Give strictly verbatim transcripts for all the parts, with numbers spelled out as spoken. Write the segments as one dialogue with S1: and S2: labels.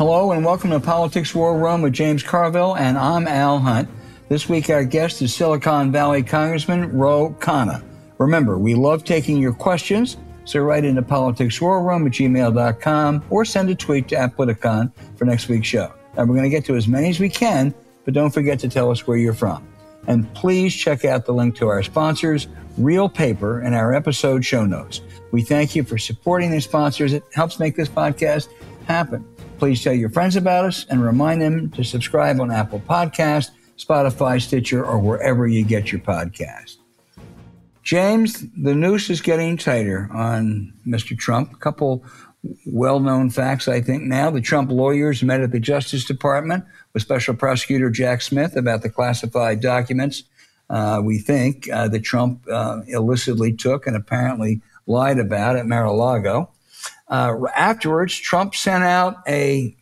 S1: Hello and welcome to Politics War Room with James Carville, and I'm Al Hunt. This week our guest is Silicon Valley Congressman Ro Khanna. Remember, we love taking your questions, so write into politicswarroom at gmail dot com or send a tweet to Apoliticon for next week's show. Now, we're going to get to as many as we can, but don't forget to tell us where you're from. And please check out the link to our sponsors, Real Paper, in our episode show notes. We thank you for supporting these sponsors. It helps make this podcast happen. Please tell your friends about us and remind them to subscribe on Apple Podcasts, Spotify, Stitcher, or wherever you get your podcast. James, the noose is getting tighter on Mister Trump. A couple well-known facts, I think, now. The Trump lawyers met at the Justice Department with Special Prosecutor Jack Smith about the classified documents uh, we think uh, that Trump uh, illicitly took and apparently lied about at Mar-a-Lago. Uh, afterwards, Trump sent out a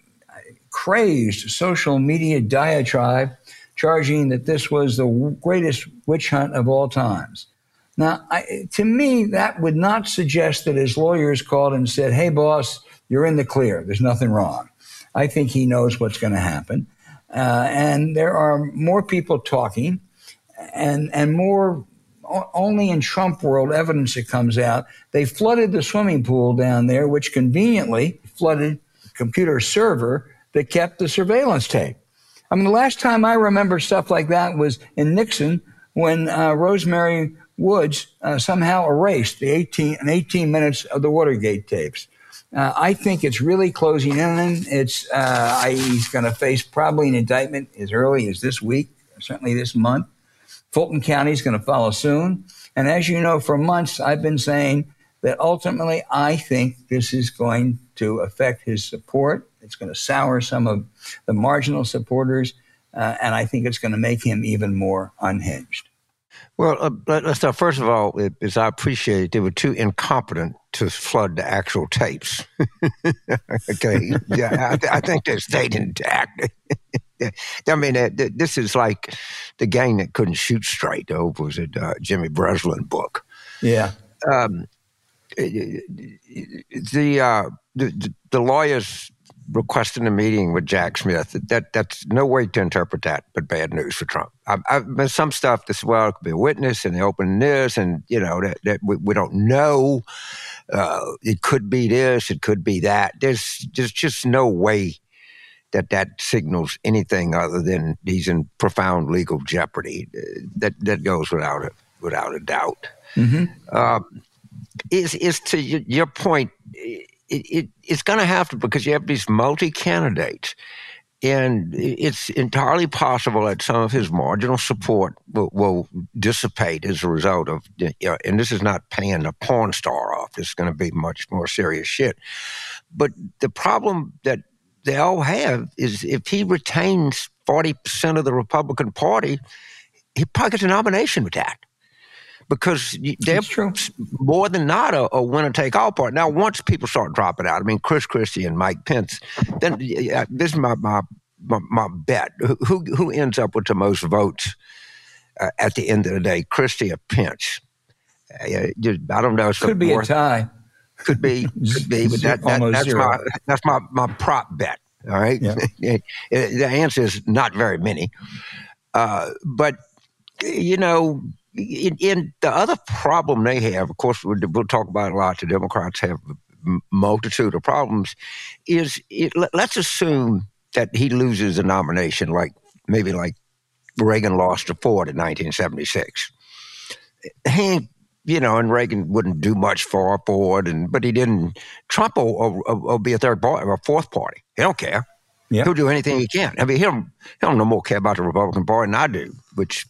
S1: crazed social media diatribe charging that this was the greatest witch hunt of all times. Now, I, to me, that would not suggest that his lawyers called and said, hey, boss, you're in the clear. There's nothing wrong. I think he knows what's going to happen. Uh, and there are more people talking and, and more only in Trump world evidence that comes out. They flooded the swimming pool down there, which conveniently flooded the computer server that kept the surveillance tape. I mean, the last time I remember stuff like that was in Nixon when uh, Rosemary Woods uh, somehow erased the eighteen and eighteen minutes of the Watergate tapes. Uh, I think it's really closing in. It's uh, I, he's going to face probably an indictment as early as this week, certainly this month. Fulton County is going to follow soon. And as you know, for months, I've been saying that ultimately I think this is going to affect his support. It's going to sour some of the marginal supporters. Uh, and I think it's going to make him even more unhinged.
S2: Well, uh, let's start. First of all, it, as I appreciate it, they were too incompetent to flood the actual tapes. Okay. Yeah, I, th- I think they stayed intact. I mean, uh, th- this is like the gang that couldn't shoot straight. Oh, was it uh, Jimmy Breslin book?
S1: Yeah. Um,
S2: the, uh, the the lawyers requesting a meeting with Jack Smith, that that's no way to interpret that but bad news for Trump. I've, I've been some stuff that's, well, it could be a witness and they open this and, you know, that, that we, we don't know. Uh, it could be this, it could be that. There's, there's just no way that that signals anything other than he's in profound legal jeopardy. That that goes without a, without a doubt. Mm-hmm. Uh, is, is to your, your point, It, it, it's going to have to, because you have these multi-candidates, and it's entirely possible that some of his marginal support will, will dissipate as a result of, you know, and this is not paying a porn star off. This is going to be much more serious shit. But the problem that they all have is if he retains forty percent of the Republican Party, he probably gets a nomination with that. Because they're more than not a, a winner-take-all party. Now, once people start dropping out, I mean, Chris Christie and Mike Pence, then uh, this is my my, my, my bet. Who who ends up with the most votes uh, at the end of the day, Christie or Pence? Uh, I don't know.
S1: Could be worth, a tie.
S2: Could be, could be. But that, that, that's zero. my that's my, my prop bet. All right. Yeah. The answer is not very many. Uh, but you know. In, in the other problem they have, of course, we'll, we'll talk about it a lot. The Democrats have a multitude of problems. Is it, let's assume that he loses a nomination, like maybe like Reagan lost to Ford in nineteen seventy-six. He, you know, and Reagan wouldn't do much for Ford, and but he didn't. Trump will, will, will be a third party or a fourth party. He don't care. Yep. He'll do anything he can. I mean, he'll he'll no more care about the Republican Party than I do, which.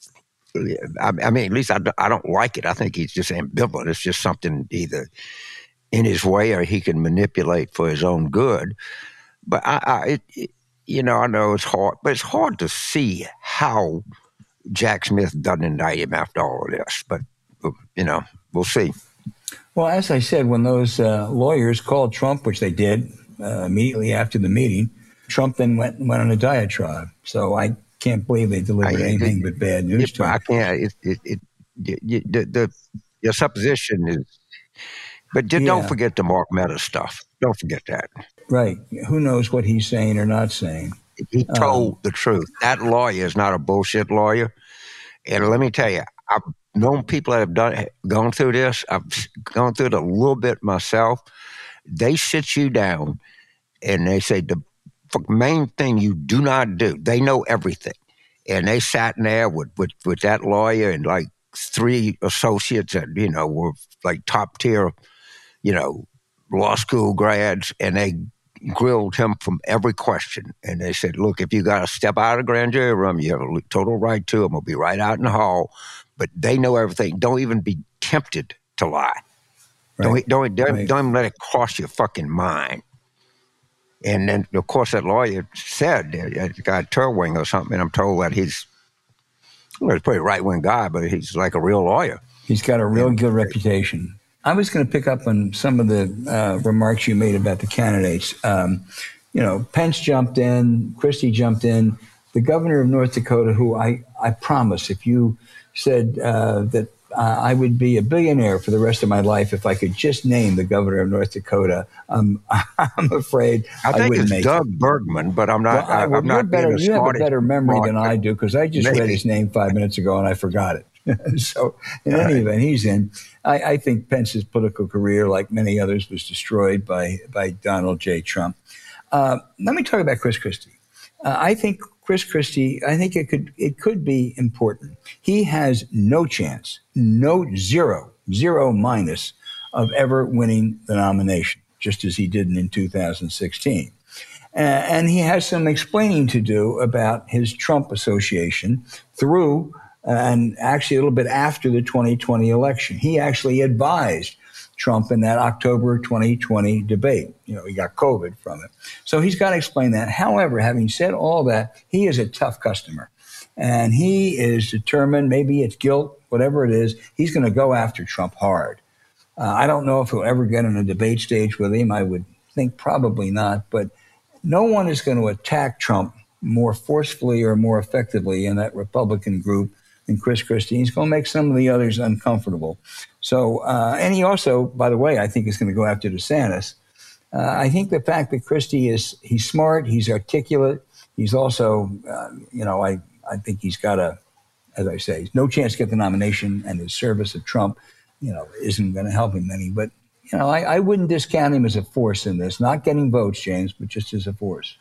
S2: I mean, at least I, I don't like it. I think he's just ambivalent. It's just something either in his way or he can manipulate for his own good. But I, I it, it, you know, I know it's hard, but it's hard to see how Jack Smith doesn't indict him after all of this. But you know, we'll see.
S1: Well, as I said, when those uh, lawyers called Trump, which they did uh, immediately after the meeting, Trump then went went on a diatribe. So I. Can't believe they delivered I, anything it, but bad news
S2: it,
S1: to him.
S2: I can't. It, it, it, it, the, the your supposition is, but yeah. Don't forget the Mark Meadows stuff. Don't forget that.
S1: Right. Who knows what he's saying or not saying?
S2: He told um, the truth. That lawyer is not a bullshit lawyer. And let me tell you, I've known people that have done gone through this. I've gone through it a little bit myself. They sit you down and they say the main thing you do not do. They know everything. And they sat in there with, with, with that lawyer and like three associates that, you know, were like top tier, you know, law school grads, and they grilled him from every question. And they said, look, if you got to step out of the grand jury room, you have a total right to them. We'll be right out in the hall. But they know everything. Don't even be tempted to lie. Right. Don't, don't, don't, right. don't even let it cross your fucking mind. And then, of course, that lawyer said, uh, guy Turwing or something, and I'm told that he's, well, he's a pretty right-wing guy, but he's like a real lawyer.
S1: He's got a real and, good reputation. I was going to pick up on some of the uh, remarks you made about the candidates. Um, you know, Pence jumped in, Christie jumped in. The governor of North Dakota, who I, I promise, if you said uh, that uh, I would be a billionaire for the rest of my life if I could just name the governor of North Dakota, um, I'm afraid I,
S2: think
S1: I wouldn't
S2: it's
S1: make
S2: Doug
S1: it.
S2: Bergman, but I'm not.
S1: Well, I, well,
S2: I'm not
S1: better, you have a better memory
S2: market.
S1: than I do, because I just
S2: Maybe.
S1: read his name five minutes ago and I forgot it. So in All any right. event, he's in. I, I think Pence's political career, like many others, was destroyed by, by Donald J. Trump. Uh, let me talk about Chris Christie. Uh, I think Chris Christie, I think it could it could be important. He has no chance, no zero, zero minus of ever winning the nomination, just as he didn't in two thousand sixteen. Uh, and he has some explaining to do about his Trump association through and actually a little bit after the twenty twenty election. He actually advised Trump in that October twenty twenty debate. You know, he got COVID from it. So he's got to explain that. However, having said all that, he is a tough customer. And he is determined, maybe it's guilt, whatever it is, he's going to go after Trump hard. Uh, I don't know if he'll ever get on a debate stage with him. I would think probably not. But no one is going to attack Trump more forcefully or more effectively in that Republican group than Chris Christie. He's going to make some of the others uncomfortable. So, uh, and he also, by the way, I think is going to go after DeSantis. Uh, I think the fact that Christie is, he's smart, he's articulate, he's also, uh, you know, I, I think he's got a, as I say, no chance to get the nomination, and his service of Trump, you know, isn't going to help him any. But, you know, I, I wouldn't discount him as a force in this, not getting votes, James, but just as a force.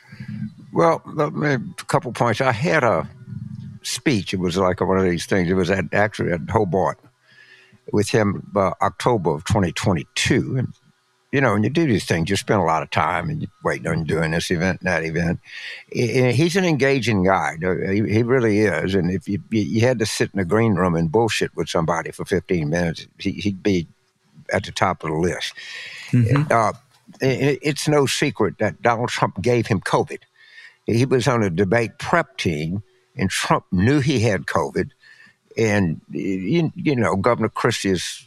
S2: Well, a couple points. I had a speech. It was like one of these things. It was at, actually at Hobart with him uh, October of twenty twenty-two. And, you know, when you do these things, you spend a lot of time and you wait on doing this event, that event. He's an engaging guy. He, he really is. And if you, you had to sit in a green room and bullshit with somebody for fifteen minutes, he, he'd be at the top of the list. Mm-hmm. Uh, it, it's no secret that Donald Trump gave him COVID. He was on a debate prep team, and Trump knew he had COVID. And, you, you know, Governor Christie is,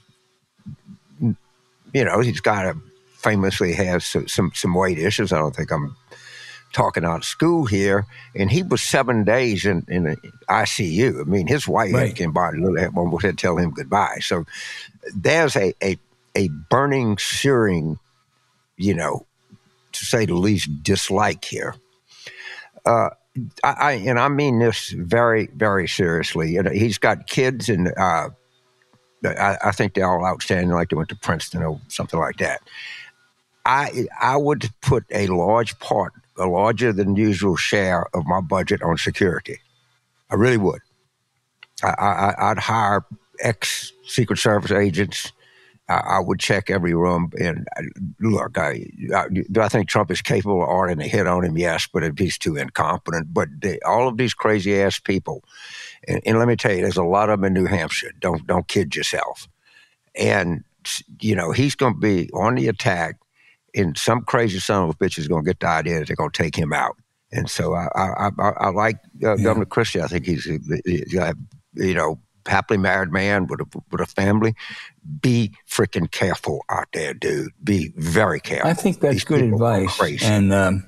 S2: you know, he's got to famously have some, some, some weight issues. I don't think I'm talking out of school here. And he was seven days in, in the I C U. I mean, his wife right. came by and almost had to tell him goodbye. So there's a, a, a burning, searing, you know, to say the least, dislike here. Uh, I, I and I mean this very, very seriously. You know, he's got kids, and uh, I, I think they're all outstanding, like they went to Princeton or something like that. I I would put a large part, a larger than usual share of my budget on security. I really would. I, I, I'd hire ex-Secret Service agents. I, I would check every room. And I, look, I, I, do I think Trump is capable of ordering a hit on him? Yes, but he's too incompetent. But they, all of these crazy-ass people, and, and let me tell you, there's a lot of them in New Hampshire. Don't don't kid yourself. And, you know, he's going to be on the attack, and some crazy son of a bitch is going to get the idea that they're going to take him out. And so I I, I, I like uh, yeah. Governor Christie. I think he's, he's got, you know, happily married man with a, with a family. Be freaking careful out there, dude. Be very careful.
S1: I think that's These good advice. And, um,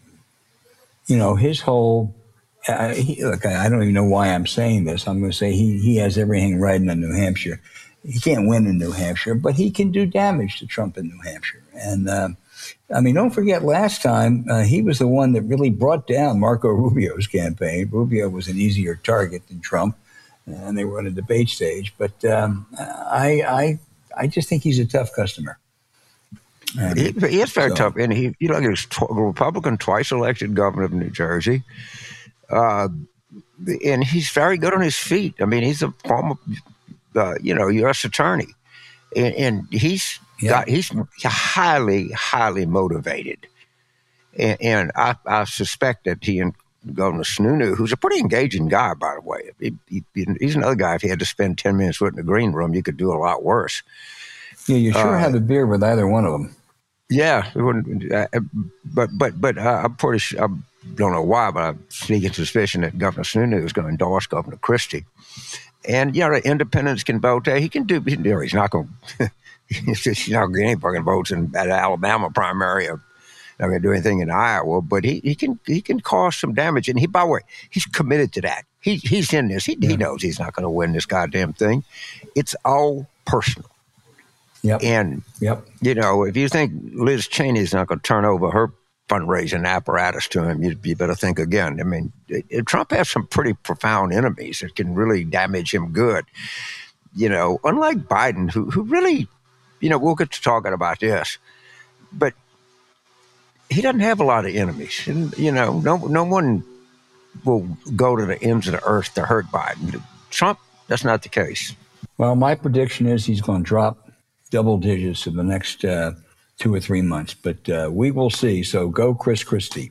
S1: you know, his whole, uh, he, look, I don't even know why I'm saying this. I'm going to say he, he has everything riding on New Hampshire. He can't win in New Hampshire, but he can do damage to Trump in New Hampshire. And, uh, I mean, don't forget last time uh, he was the one that really brought down Marco Rubio's campaign. Rubio was an easier target than Trump, and they were on a debate stage. But um, I, I, I just think he's a tough customer. Um,
S2: he, he is very
S1: so.
S2: tough, and he, you know, he was tw- a Republican, twice elected governor of New Jersey, uh, and he's very good on his feet. I mean, he's a former, uh, you know, U S attorney, and, and he's. Yeah. Got, he's highly, highly motivated. And, and I, I suspect that he and Governor Sununu, who's a pretty engaging guy, by the way, he, he, he's another guy, if he had to spend ten minutes with in the green room, you could do a lot worse.
S1: Yeah, you sure
S2: uh,
S1: have a beer with either one of them.
S2: Yeah. It wouldn't, uh, but but, but uh, I'm pretty sure, I don't know why, but I'm sneaking suspicion that Governor Sununu is going to endorse Governor Christie. And, you know, the independents can vote there. He can do, he's not going to. He's not getting any fucking votes in that Alabama primary. Or not going to do anything in Iowa, but he, he can he can cause some damage. And he, by the way, he's committed to that. He he's in this. He yeah. he knows he's not going to win this goddamn thing. It's all personal.
S1: Yep.
S2: And
S1: yep.
S2: you know, if you think Liz Cheney's not going to turn over her fundraising apparatus to him, you, you better think again. I mean, it, it, Trump has some pretty profound enemies that can really damage him good. You know, unlike Biden, who who really. You know, we'll get to talking about this, but he doesn't have a lot of enemies. And, you know, no no one will go to the ends of the earth to hurt Biden. Trump, that's not the case.
S1: Well, my prediction is he's going to drop double digits in the next uh, two or three months, but uh, we will see. So go Chris Christie.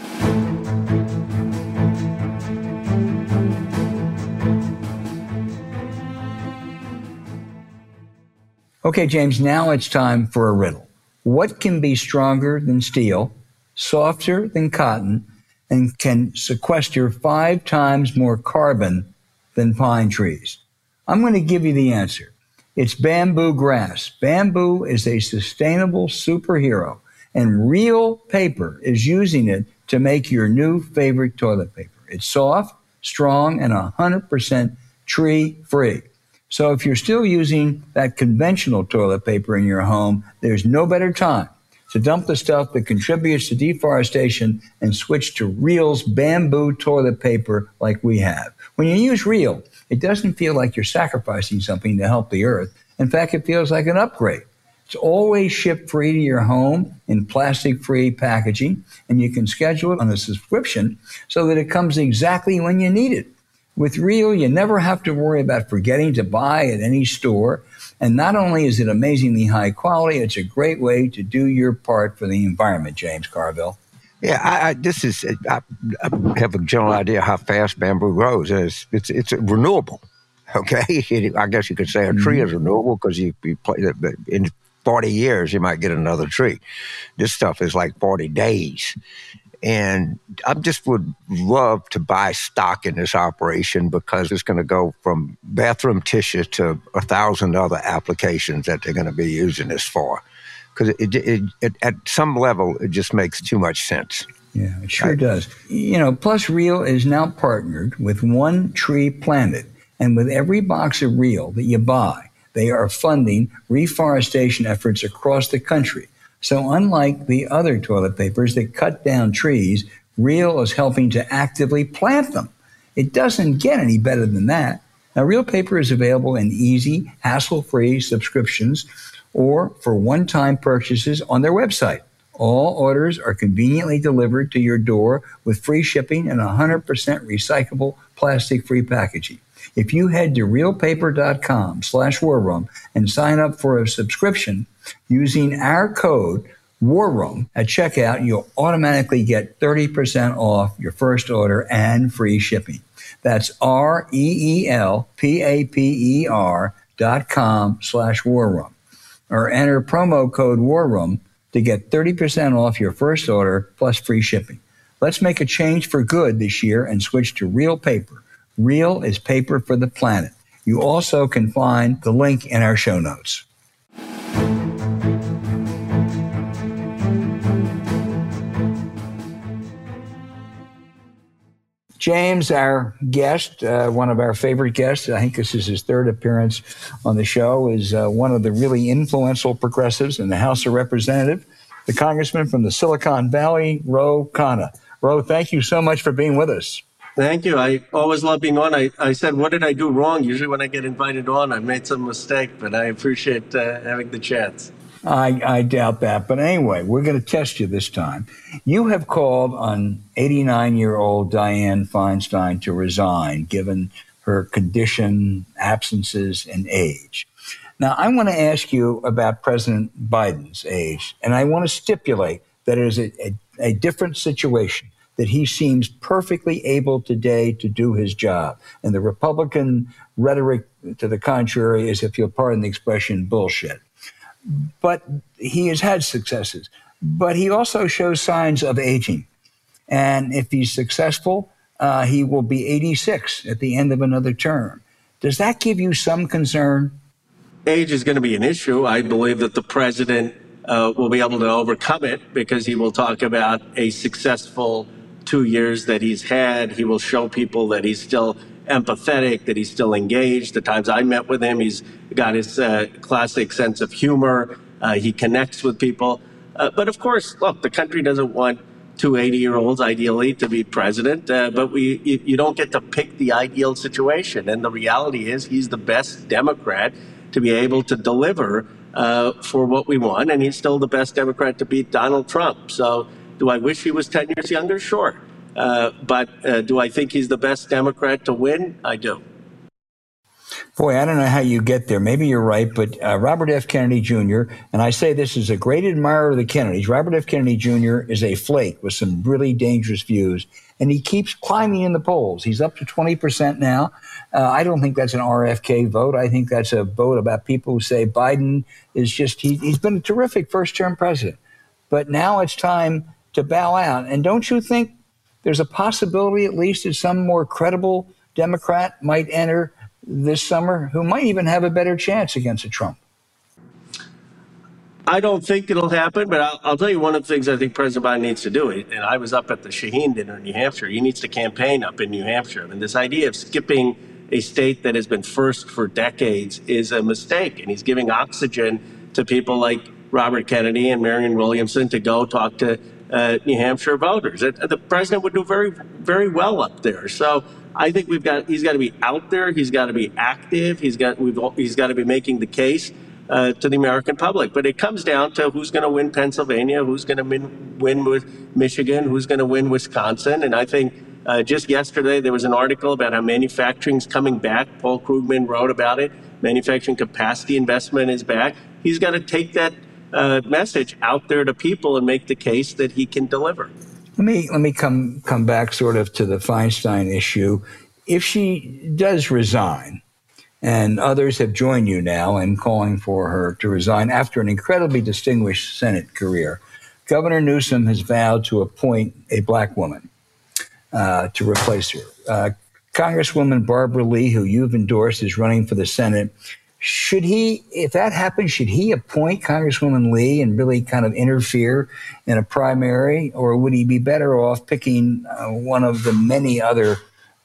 S1: Okay, James, now it's time for a riddle. What can be stronger than steel, softer than cotton, and can sequester five times more carbon than pine trees? I'm going to give you the answer. It's bamboo grass. Bamboo is a sustainable superhero, and Real Paper is using it to make your new favorite toilet paper. It's soft, strong, and one hundred percent tree-free. So if you're still using that conventional toilet paper in your home, there's no better time to dump the stuff that contributes to deforestation and switch to Real's bamboo toilet paper like we have. When you use Real, it doesn't feel like you're sacrificing something to help the earth. In fact, it feels like an upgrade. It's always shipped free to your home in plastic-free packaging, and you can schedule it on a subscription so that it comes exactly when you need it. With Real, you never have to worry about forgetting to buy at any store. And not only is it amazingly high quality, it's a great way to do your part for the environment, James Carville.
S2: Yeah, I, I, this is, I, I have a general idea how fast bamboo grows. It's it's, it's renewable, okay? It, I guess you could say a tree mm-hmm. is renewable because you, you play, in forty years, you might get another tree. This stuff is like forty days. And I just would love to buy stock in this operation because it's going to go from bathroom tissue to a thousand other applications that they're going to be using this for. Because it, it, it, at some level, it just makes too much sense.
S1: Yeah, it sure right? does. You know, Plus Real is now partnered with One Tree Planted. And with every box of Real that you buy, they are funding reforestation efforts across the country. So unlike the other toilet papers that cut down trees, Real is helping to actively plant them. It doesn't get any better than that. Now, Real Paper is available in easy, hassle-free subscriptions or for one-time purchases on their website. All orders are conveniently delivered to your door with free shipping and one hundred percent recyclable plastic-free packaging. If you head to realpaper.com slash war room and sign up for a subscription using our code War Room at checkout, you'll automatically get thirty percent off your first order and free shipping. That's R-E-E-L-P-A-P-E-R dot com slash War Room. Or enter promo code War Room to get thirty percent off your first order plus free shipping. Let's make a change for good this year and switch to Real Paper. Real is paper for the planet. You also can find the link in our show notes. James, our guest, uh, one of our favorite guests, I think this is his third appearance on the show, is uh, one of the really influential progressives in the House of Representatives. the congressman from the Silicon Valley, Ro Khanna. Ro, thank you so much for being with us.
S3: Thank you. I always love being on. I, I said, what did I do wrong? Usually when I get invited on, I made some mistake, but I appreciate uh, having the chance.
S1: I, I doubt that. But anyway, we're going to test you this time. You have called on eighty-nine-year-old Dianne Feinstein to resign, given her condition, absences, and age. Now, I want to ask you about President Biden's age, and I want to stipulate that it is a, a, a different situation, that he seems perfectly able today to do his job. And the Republican rhetoric to the contrary is, if you'll pardon the expression, bullshit. But he has had successes. But he also shows signs of aging. And if he's successful, uh, he will be eighty-six at the end of another term. Does that give you some concern?
S3: Age is going to be an issue. I believe that the president uh, will be able to overcome it because he will talk about a successful two years that he's had. He will show people that he's still empathetic, that he's still engaged. The times I met with him, he's got his uh, classic sense of humor. Uh, he connects with people. Uh, but of course, look, the country doesn't want two eighty-year-olds, ideally, to be president. Uh, but we, you, you don't get to pick the ideal situation. And the reality is he's the best Democrat to be able to deliver uh, for what we want. And he's still the best Democrat to beat Donald Trump. So do I wish he was ten years younger? Sure. Uh, but uh, do I think he's the best Democrat to win? I do.
S1: Boy, I don't know how you get there. Maybe you're right, but uh, Robert F. Kennedy Junior, and I say this as a great admirer of the Kennedys, Robert F. Kennedy Junior is a flake with some really dangerous views, and he keeps climbing in the polls. He's up to twenty percent now. Uh, I don't think that's an R F K vote. I think that's a vote about people who say Biden is just, he, he's been a terrific first-term president. But now it's time to bow out. And don't you think there's a possibility, at least, that some more credible Democrat might enter this summer who might even have a better chance against a Trump?
S3: I don't think it'll happen, but I'll, I'll tell you one of the things I think President Biden needs to do. And I was up at the Shaheen dinner in New Hampshire. He needs to campaign up in New Hampshire. And this idea of skipping a state that has been first for decades is a mistake. And he's giving oxygen to people like Robert Kennedy and Marianne Williamson to go talk to uh, New Hampshire voters. It, the president would do very, very well up there. So I think we've got, he's got to be out there. He's got to be active. He's got, we've, he's got to be making the case uh, to the American public. But it comes down to who's going to win Pennsylvania, who's going to win, win with Michigan, who's going to win Wisconsin. And I think uh, just yesterday there was an article about how manufacturing's coming back. Paul Krugman wrote about it. Manufacturing capacity investment is back. He's got to take that uh, message out there to people and make the case that he can deliver.
S1: Let me let me come come back sort of to the Feinstein issue. If she does resign, and others have joined you now in calling for her to resign after an incredibly distinguished Senate career, Governor Newsom has vowed to appoint a black woman uh, to replace her. Uh, Congresswoman Barbara Lee, who you've endorsed, is running for the Senate. Should he, if that happens, should he appoint Congresswoman Lee and really kind of interfere in a primary, or would he be better off picking uh, one of the many other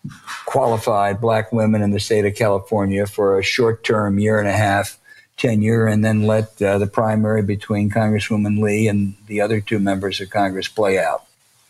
S1: qualified black women in the state of California for a short-term, year and a half tenure, and then let uh, the primary between Congresswoman Lee and the other two members of Congress play out?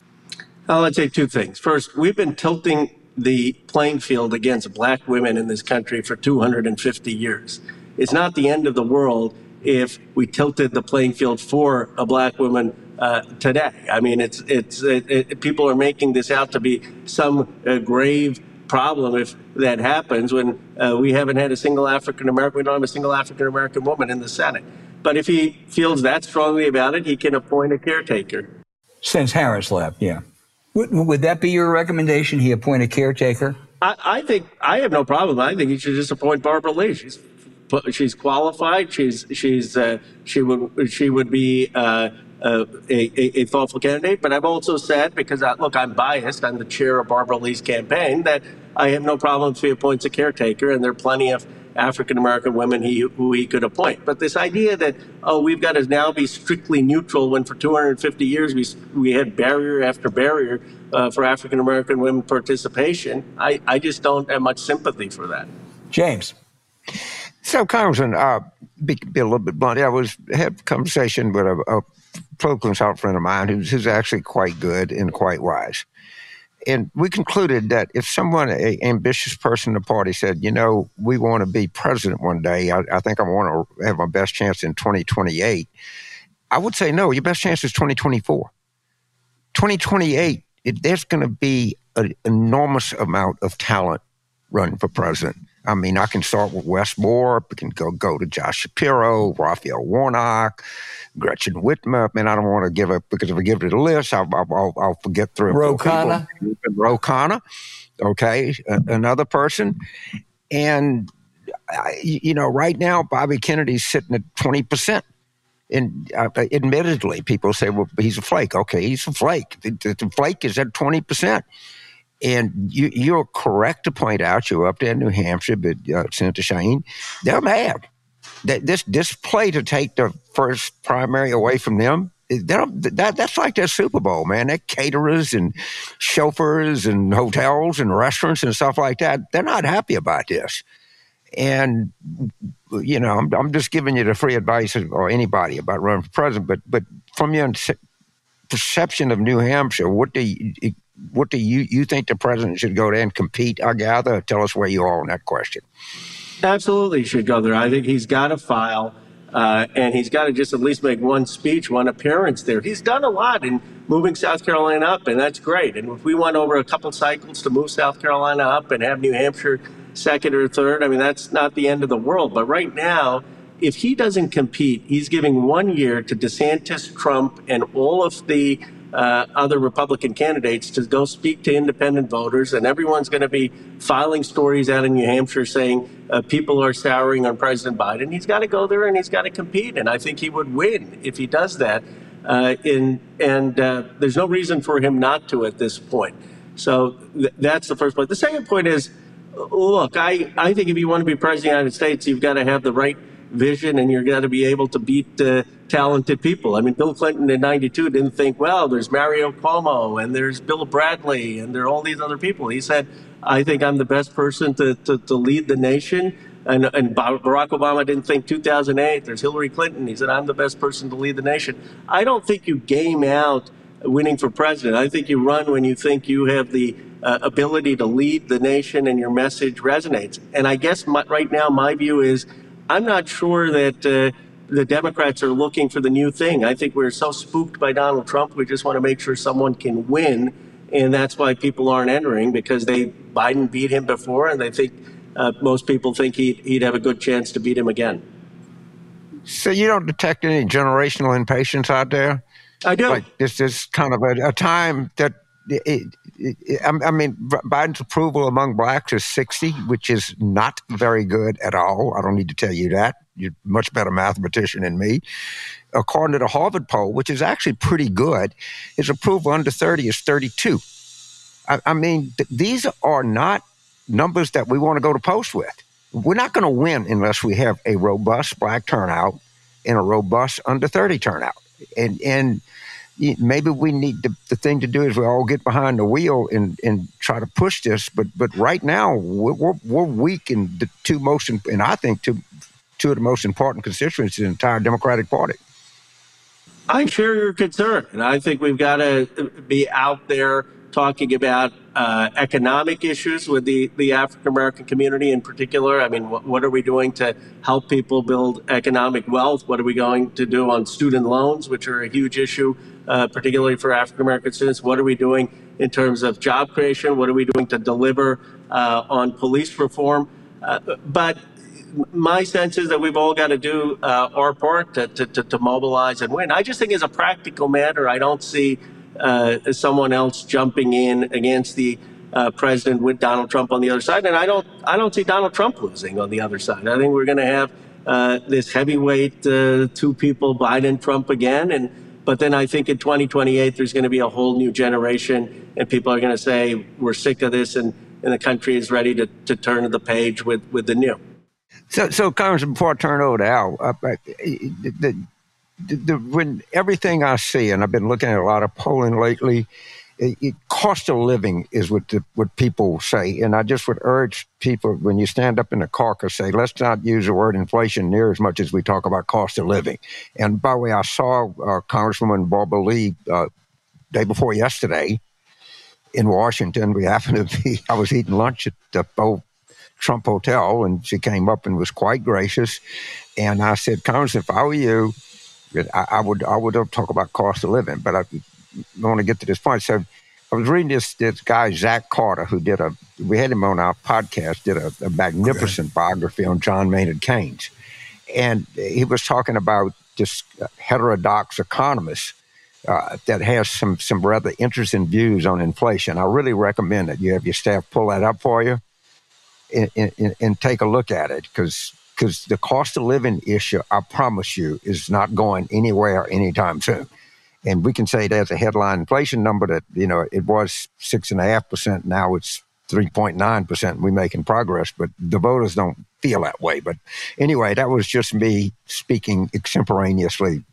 S3: Well, let's say two things. First, we've been tilting the playing field against black women in this country for two hundred fifty years. It's not the end of the world if we tilted the playing field for a black woman uh, today. I mean, it's it's it, it, people are making this out to be some uh, grave problem if that happens when uh, we haven't had a single African American, we don't have a single African American woman in the Senate. But if he feels that strongly about it, he can appoint a caretaker.
S1: Since Harris left, yeah. Would, would that be your recommendation? He appoint a caretaker?
S3: I, I think I have no problem. I think he should just appoint Barbara Lee. She's she's qualified. She's she's uh, she would she would be uh, uh, a, a thoughtful candidate. But I've also said, because I, look, I'm biased. I'm the chair of Barbara Lee's campaign. That I have no problem if he appoints a caretaker, and there are plenty of African American women he, who he could appoint. But this idea that, oh, we've got to now be strictly neutral when for two hundred fifty years we we had barrier after barrier uh, for African American women participation, I, I just don't have much sympathy for that.
S1: James.
S2: So, Congressman, uh, be, be a little bit blunt. I was had a conversation with a, a political consultant friend of mine who's, who's actually quite good and quite wise. And we concluded that if someone, an ambitious person in the party said, you know, we want to be president one day, I, I think I want to have my best chance in twenty twenty-eight, I would say, no, your best chance is twenty twenty-four. twenty twenty-eight, it, there's going to be an enormous amount of talent running for president. I mean, I can start with Wes Moore. We can go go to Josh Shapiro, Raphael Warnock, Gretchen Whitmer. Man, I don't want to give up, because if I give it a list, I'll, I'll, I'll forget three or
S1: Ro
S2: four
S1: Khanna.
S2: people. Ro Khanna, okay, a, another person. And, I, you know, right now, Bobby Kennedy's sitting at twenty percent. And uh, admittedly, people say, well, he's a flake. Okay, he's a flake. The, the, the flake is at twenty percent. And you, you're correct to point out, you're up there in New Hampshire, but uh, Senator Shaheen, they're mad. That this this play to take the first primary away from them, that that's like their Super Bowl, man. They're caterers and chauffeurs and hotels and restaurants and stuff like that. They're not happy about this. And, you know, I'm, I'm just giving you the free advice, or anybody, about running for president. But but from your perception of New Hampshire, what do you, what do you, you think the president should go there and compete, I gather? Tell us where you are on that question.
S3: Absolutely, he should go there. I think he's got to file, uh, and he's got to just at least make one speech, one appearance there. He's done a lot in moving South Carolina up, and that's great. And if we went over a couple cycles to move South Carolina up and have New Hampshire second or third, I mean, that's not the end of the world. But right now, if he doesn't compete, he's giving one year to DeSantis, Trump, and all of the uh, other Republican candidates to go speak to independent voters. And everyone's going to be filing stories out in New Hampshire saying uh, people are souring on President Biden. He's got to go there and he's got to compete. And I think he would win if he does that. Uh, in, and uh, there's no reason for him not to at this point. So th- that's the first point. The second point is, look, I, I think if you want to be president of the United States, you've got to have the right vision, and you've got to be able to beat uh, talented people. I mean, Bill Clinton in ninety-two didn't think, well, there's Mario Cuomo and there's Bill Bradley and there are all these other people. He said, I think I'm the best person to, to, to lead the nation. And, and Barack Obama didn't think two thousand eight, there's Hillary Clinton. He said, I'm the best person to lead the nation. I don't think you game out winning for president. I think you run when you think you have the uh, ability to lead the nation and your message resonates. And I guess my, right now my view is I'm not sure that uh, the Democrats are looking for the new thing. I think we're so spooked by Donald Trump, we just want to make sure someone can win. And that's why people aren't entering, because they Biden beat him before, and they think uh, most people think he'd, he'd have a good chance to beat him again.
S2: So you don't detect any generational impatience out there?
S3: I do.
S2: Like this is kind of a, a time that, it, it, it, I mean, Biden's approval among blacks is sixty, which is not very good at all. I don't need to tell you that. You're a much better mathematician than me. According to the Harvard poll, which is actually pretty good, his approval under thirty is thirty-two. I, I mean, th- these are not numbers that we want to go to post with. We're not going to win unless we have a robust black turnout and a robust under thirty turnout. And and maybe we need to, the thing to do is we all get behind the wheel and, and try to push this. But but right now we're we're, we're weak in the two most, and I think two two of the most important constituencies in the entire Democratic Party.
S3: I share your concern, and I think we've got to be out there talking about uh, economic issues with the, the African-American community in particular. I mean, what, what are we doing to help people build economic wealth? What are we going to do on student loans, which are a huge issue, uh, particularly for African-American students? What are we doing in terms of job creation? What are we doing to deliver uh, on police reform? Uh, but my sense is that we've all got to do uh, our part to, to, to, to mobilize and win. I just think as a practical matter, I don't see uh, someone else jumping in against the uh, president with Donald Trump on the other side. And I don't I don't see Donald Trump losing on the other side. I think we're going to have uh, this heavyweight uh, two people, Biden, Trump again. And but then I think in twenty twenty-eight, there's going to be a whole new generation, and people are going to say, we're sick of this, and, and the country is ready to, to turn to the page with, with the new.
S2: So, so Congressman, before I turn it over to Al, uh, the, the, the, when everything I see, and I've been looking at a lot of polling lately, It, it, cost of living is what the, what people say, and I just would urge people when you stand up in the caucus, say let's not use the word inflation near as much as we talk about cost of living. And by the way, I saw uh, Congresswoman Barbara Lee uh, day before yesterday in Washington. We happened to be, I was eating lunch at the old Trump Hotel, and she came up and was quite gracious. And I said, Congressman, if I were you, I, I would I would talk about cost of living, but I I want to get to this point. So I was reading this this guy, Zach Carter, who did a, we had him on our podcast, did a, a magnificent okay. biography on John Maynard Keynes. And he was talking about this heterodox economist uh, that has some, some rather interesting views on inflation. I really recommend that you have your staff pull that up for you and, and, and take a look at it, because because the cost of living issue, I promise you, is not going anywhere anytime soon. And we can say there's a headline inflation number that, you know, it was six and a half percent. Now it's three point nine percent. We're making progress, but the voters don't feel that way. But anyway, that was just me speaking extemporaneously.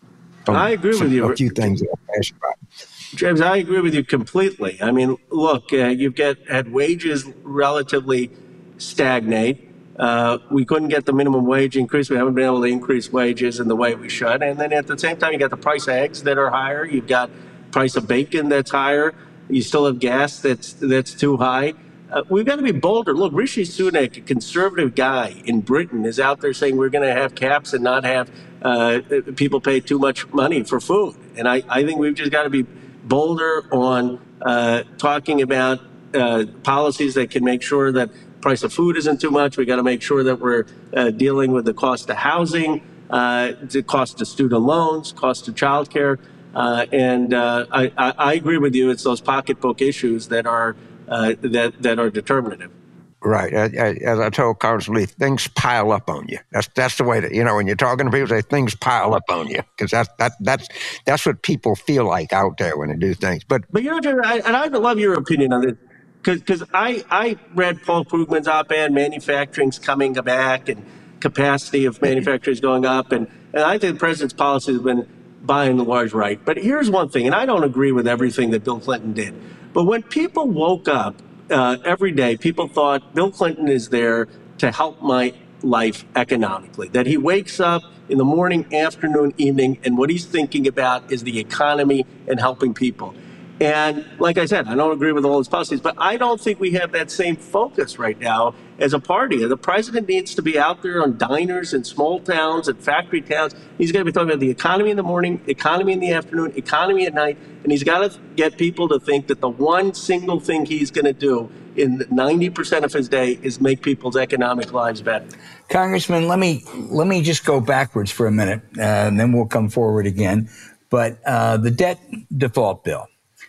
S3: I agree
S2: some,
S3: with you.
S2: A few things that I'm passionate about.
S3: James, I agree with you completely. I mean, look, uh, you've get, had wages relatively stagnate. Uh, we couldn't get the minimum wage increase. We haven't been able to increase wages in the way we should. And then at the same time, you got the price of eggs that are higher. You've got price of bacon that's higher. You still have gas that's that's too high. Uh, we've got to be bolder. Look, Rishi Sunak, a conservative guy in Britain, is out there saying we're going to have caps and not have uh, people pay too much money for food. And I, I think we've just got to be bolder on uh, talking about uh, policies that can make sure that price of food isn't too much. We got to make sure that we're uh, dealing with the cost of housing, uh, the cost of student loans, cost of childcare. Uh, and uh, I, I, I agree with you. It's those pocketbook issues that are uh, that that are determinative.
S2: Right. As I told Congressman Lee, things pile up on you. That's that's the way that, you know, when you're talking to people, say things pile up on you, because that's that that's that's what people feel like out there when they do things. But
S3: but you know, Jerry, I, and I love your opinion on this. Because I, I read Paul Krugman's op-ed, manufacturing's coming back and capacity of manufacturers going up. And, and I think the president's policy has been by and large right. But here's one thing, and I don't agree with everything that Bill Clinton did. But when people woke up uh, every day, people thought Bill Clinton is there to help my life economically. That he wakes up in the morning, afternoon, evening, and what he's thinking about is the economy and helping people. And like I said, I don't agree with all his policies, but I don't think we have that same focus right now as a party. The president needs to be out there on diners in small towns and factory towns. He's going to be talking about the economy in the morning, economy in the afternoon, economy at night. And he's got to get people to think that the one single thing he's going to do in ninety percent of his day is make people's economic lives better.
S1: Congressman, let me let me just go backwards for a minute, uh, and then we'll come forward again. But uh, the debt default bill.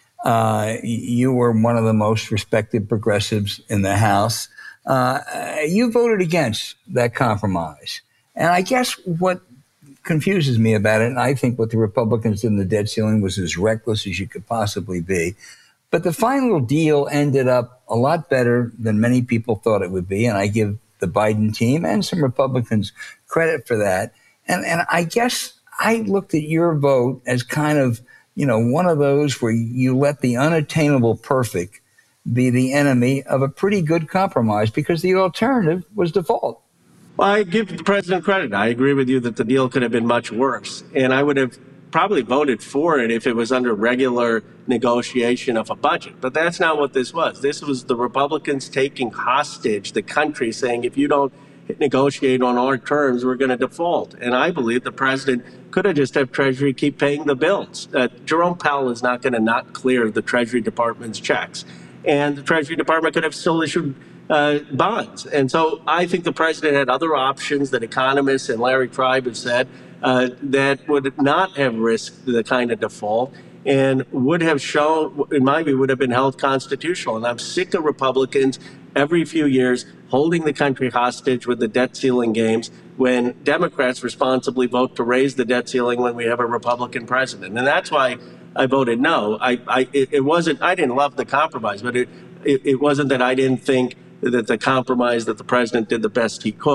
S1: Uh, you were one of the most respected progressives in the House. Uh, you voted against that compromise. And I guess what confuses me about it, and I think what the Republicans did in the debt ceiling was as reckless as you could possibly be. But the final deal ended up a lot better than many people thought it would be. And I give the Biden team and some Republicans credit for that. And, and I guess I looked at your vote as kind of, you know, one of those where you let the unattainable perfect be the enemy of a pretty good compromise, because the alternative was default.
S3: Well, I give the president credit. I agree with you that the deal could have been much worse. And I would have probably voted for it if it was under regular negotiation of a budget. But that's not what this was. This was the Republicans taking hostage the country, saying, if you don't negotiate on our terms, we're going to default. And I believe the president could have just had Treasury keep paying the bills. Uh, Jerome Powell is not going to not clear the Treasury Department's checks. And the Treasury Department could have still issued uh, bonds. And so I think the president had other options that economists and Larry Tribe have said uh, that would not have risked the kind of default and would have shown, in my view, would have been held constitutional. And I'm sick of Republicans every few years holding the country hostage with the debt ceiling games when Democrats responsibly vote to raise the debt ceiling when we have a Republican president. And that's why I voted no. I, I it, it wasn't, I didn't love the compromise, but it, it, it wasn't that I didn't think that the compromise that the president did the best he could.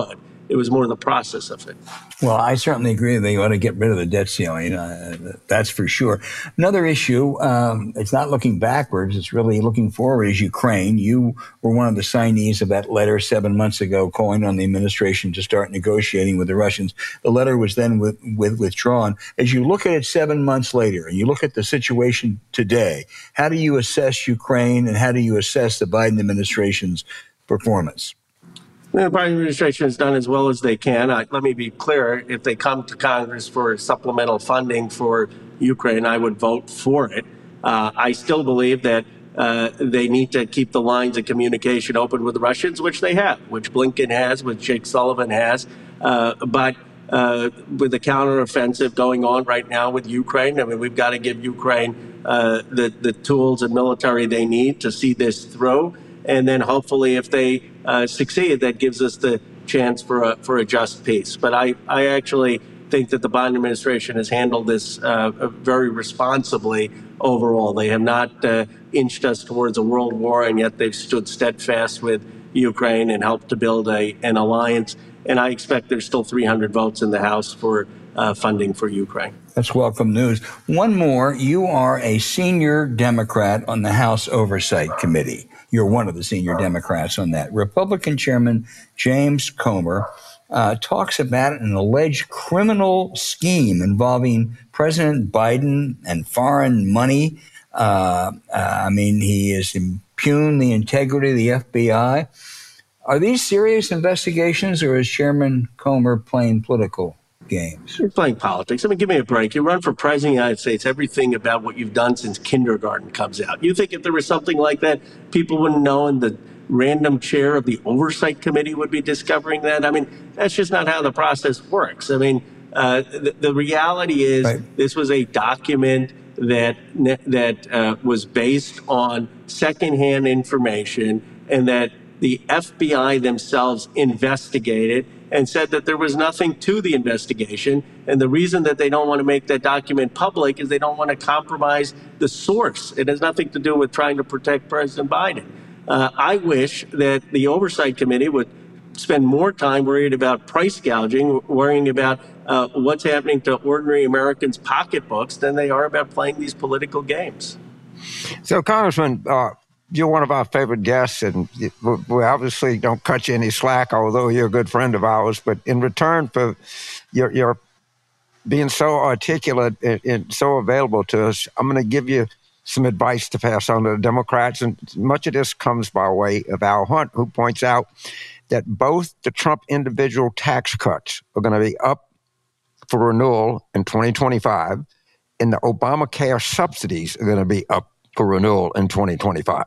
S3: It was more the process of it.
S1: Well, I certainly agree they ought to get rid of the debt ceiling. Uh, that's for sure. Another issue, um, it's not looking backwards, it's really looking forward, is Ukraine. You were one of the signees of that letter seven months ago calling on the administration to start negotiating with the Russians. The letter was then with, with, withdrawn. As you look at it seven months later and you look at the situation today, how do you assess Ukraine and how do you assess the Biden administration's performance?
S3: The Biden administration has done as well as they can. I, let me be clear. If they come to Congress for supplemental funding for Ukraine, I would vote for it. Uh, I still believe that uh, they need to keep the lines of communication open with the Russians, which they have, which Blinken has, which Jake Sullivan has. Uh, but uh, with the counteroffensive going on right now with Ukraine, I mean, we've got to give Ukraine uh, the, the tools and military they need to see this through. And then hopefully if they uh, succeed, that gives us the chance for a, for a just peace. But I, I actually think that the Biden administration has handled this uh, very responsibly overall. They have not uh, inched us towards a world war, and yet they've stood steadfast with Ukraine and helped to build a, an alliance. And I expect there's still three hundred votes in the House for uh, funding for Ukraine.
S1: That's welcome news. One more, you are a senior Democrat on the House Oversight Committee. You're one of the senior Democrats on that. Republican Chairman James Comer uh, talks about an alleged criminal scheme involving President Biden and foreign money. Uh, uh, I mean, he has impugned the integrity of the F B I. Are these serious investigations, or is Chairman Comer playing political games?
S3: You're playing politics. I mean, give me a break. You run for president of the United States, everything about what you've done since kindergarten comes out. You think if there was something like that, people wouldn't know, and the random chair of the Oversight Committee would be discovering that? I mean, that's just not how the process works. I mean, uh, the, the reality is right. This was a document that that uh, was based on secondhand information, and that the F B I themselves investigated and said that there was nothing to the investigation. And the reason that they don't want to make that document public is they don't want to compromise the source. It has nothing to do with trying to protect President Biden. Uh, I wish that the Oversight Committee would spend more time worried about price gouging, worrying about uh, what's happening to ordinary Americans' pocketbooks than they are about playing these political games.
S2: So, Congressman, uh, you're one of our favorite guests, and we obviously don't cut you any slack, although you're a good friend of ours. But in return for your, your being so articulate and, and so available to us, I'm going to give you some advice to pass on to the Democrats. And much of this comes by way of Al Hunt, who points out that both the Trump individual tax cuts are going to be up for renewal in twenty twenty-five, and the Obamacare subsidies are going to be up for renewal in twenty twenty-five.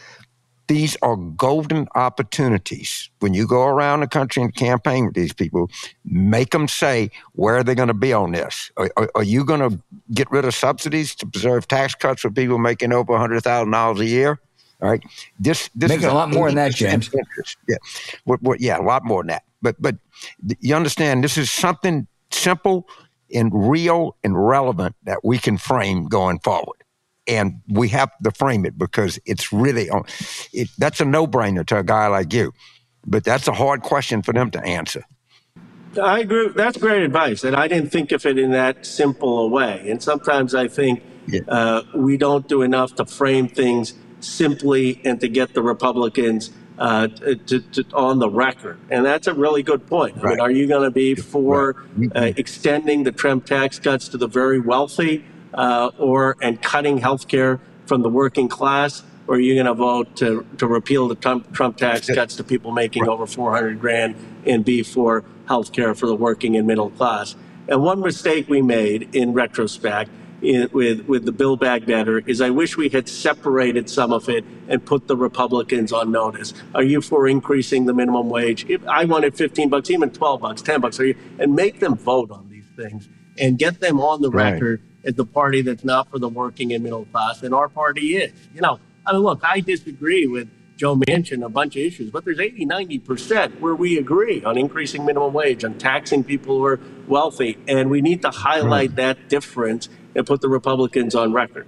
S2: These are golden opportunities. When you go around the country and campaign with these people, make them say where they're going to be on this. Are, are, are you going to get rid of subsidies to preserve tax cuts for people making over one hundred thousand dollars a year? All right. This, this
S1: Making
S2: is
S1: a lot more than that, James.
S2: Interest. Yeah. What, what, yeah, a lot more than that. But, but you understand, this is something simple and real and relevant that we can frame going forward. And we have to frame it because it's really, it, that's a no-brainer to a guy like you. But that's a hard question for them to answer.
S3: I agree. That's great advice. And I didn't think of it in that simple a way. And sometimes I think yeah. uh, we don't do enough to frame things simply and to get the Republicans uh, to, to, on the record. And that's a really good point. I right. mean, are you going to be for right. uh, extending the Trump tax cuts to the very wealthy? Uh, or and cutting health care from the working class, or are you going to vote to, to repeal the Trump, Trump tax cuts to people making over four hundred grand and be for health care for the working and middle class? And one mistake we made in retrospect in, with, with the Build Back Better is I wish we had separated some of it and put the Republicans on notice. Are you for increasing the minimum wage? If I wanted fifteen bucks, even twelve bucks, ten bucks, are you, and make them vote on these things and get them on the right. record as the party that's not for the working and middle class, and our party is. You know, I mean, look, I disagree with Joe Manchin on a bunch of issues, but there's eighty, ninety percent where we agree on increasing minimum wage, on taxing people who are wealthy, and we need to highlight right. that difference and put the Republicans on record.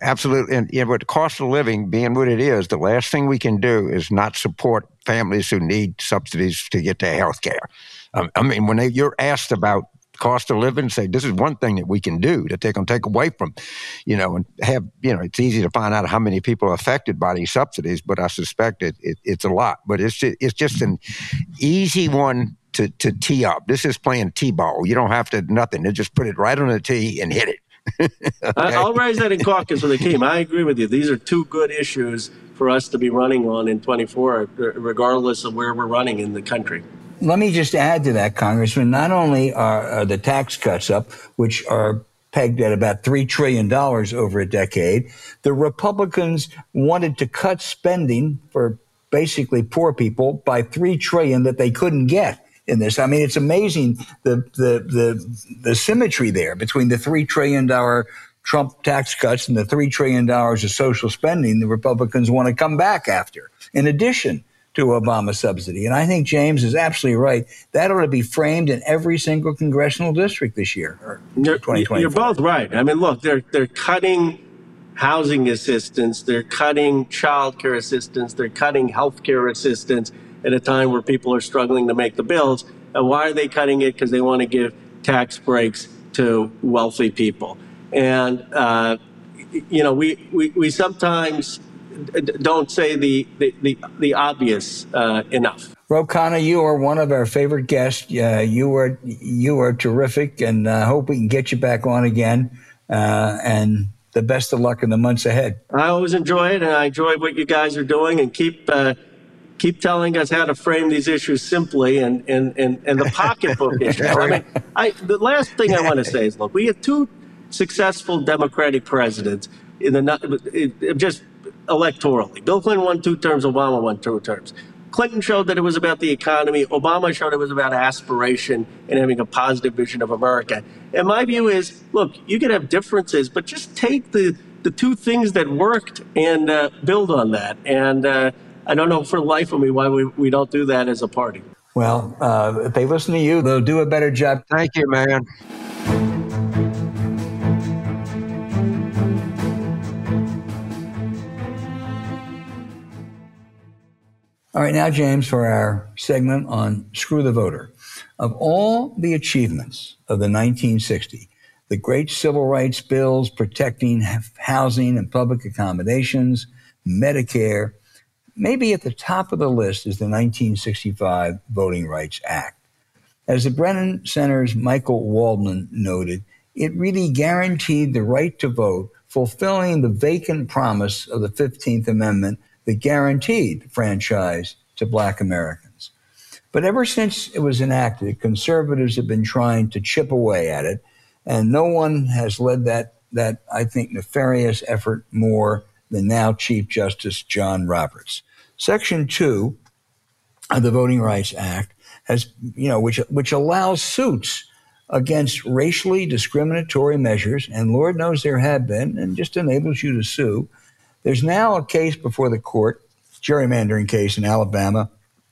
S2: absolutely. And you know, with the cost of living being what it is, the last thing we can do is not support families who need subsidies to get their health care. Um, I mean, when they, you're asked about cost of living, say this is one thing that we can do that they can take away from, you know, and have, you know, it's easy to find out how many people are affected by these subsidies, but I suspect it, it it's a lot. But it's just, it's just an easy one to, to tee up. This is playing T-ball. You don't have to nothing. They just put it right on the tee and hit it. Okay.
S3: I'll raise that in caucus with the team. I agree with you. These are two good issues for us to be running on in twenty-four, regardless of where we're running in the country.
S1: Let me just add to that, Congressman. Not only are, are the tax cuts up, which are pegged at about three trillion dollars over a decade, the Republicans wanted to cut spending for basically poor people by three trillion dollars that they couldn't get in this. I mean, it's amazing the the the, the symmetry there between the three trillion dollars Trump tax cuts and the three trillion dollars of social spending the Republicans want to come back after, in addition to Obama subsidy. And I think James is absolutely right. That ought to be framed in every single congressional district this year. Or
S3: you're, you're both right. I mean, look, they're they're cutting housing assistance, they're cutting child care assistance, they're cutting health care assistance at a time where people are struggling to make the bills. And why are they cutting it? Because they want to give tax breaks to wealthy people. And, uh, you know, we, we, we sometimes don't say the, the, the, the obvious uh, enough.
S1: Ro Khanna, you are one of our favorite guests. Uh, you are you are terrific, and I uh, hope we can get you back on again. Uh, and the best of luck in the months ahead.
S3: I always enjoy it, and I enjoy what you guys are doing, and keep uh, keep telling us how to frame these issues simply, and and and, and the pocketbook issue. I mean, I, the last thing I want to say is, look, we have two successful Democratic presidents in the just electorally. Bill Clinton won two terms, Obama won two terms. Clinton showed that it was about the economy. Obama showed it was about aspiration and having a positive vision of America. And my view is, look, you can have differences, but just take the, the two things that worked and uh, build on that. And uh, I don't know for the life of me why we, we don't do that as a party.
S1: Well, uh, if they listen to you, they'll do a better job.
S2: Thank you, man.
S1: All right, now, James, for our segment on Screw the Voter. Of all the achievements of the nineteen sixties, the great civil rights bills protecting housing and public accommodations, Medicare, maybe at the top of the list is the nineteen sixty-five Voting Rights Act. As the Brennan Center's Michael Waldman noted, it really guaranteed the right to vote, fulfilling the vacant promise of the fifteenth Amendment that guaranteed franchise to Black Americans. But ever since it was enacted, conservatives have been trying to chip away at it, and no one has led that, that I think, nefarious effort more than now Chief Justice John Roberts. Section two of the Voting Rights Act has, you know, which which allows suits against racially discriminatory measures, and Lord knows there have been, and just enables you to sue. There's now a case before the court, gerrymandering case in Alabama,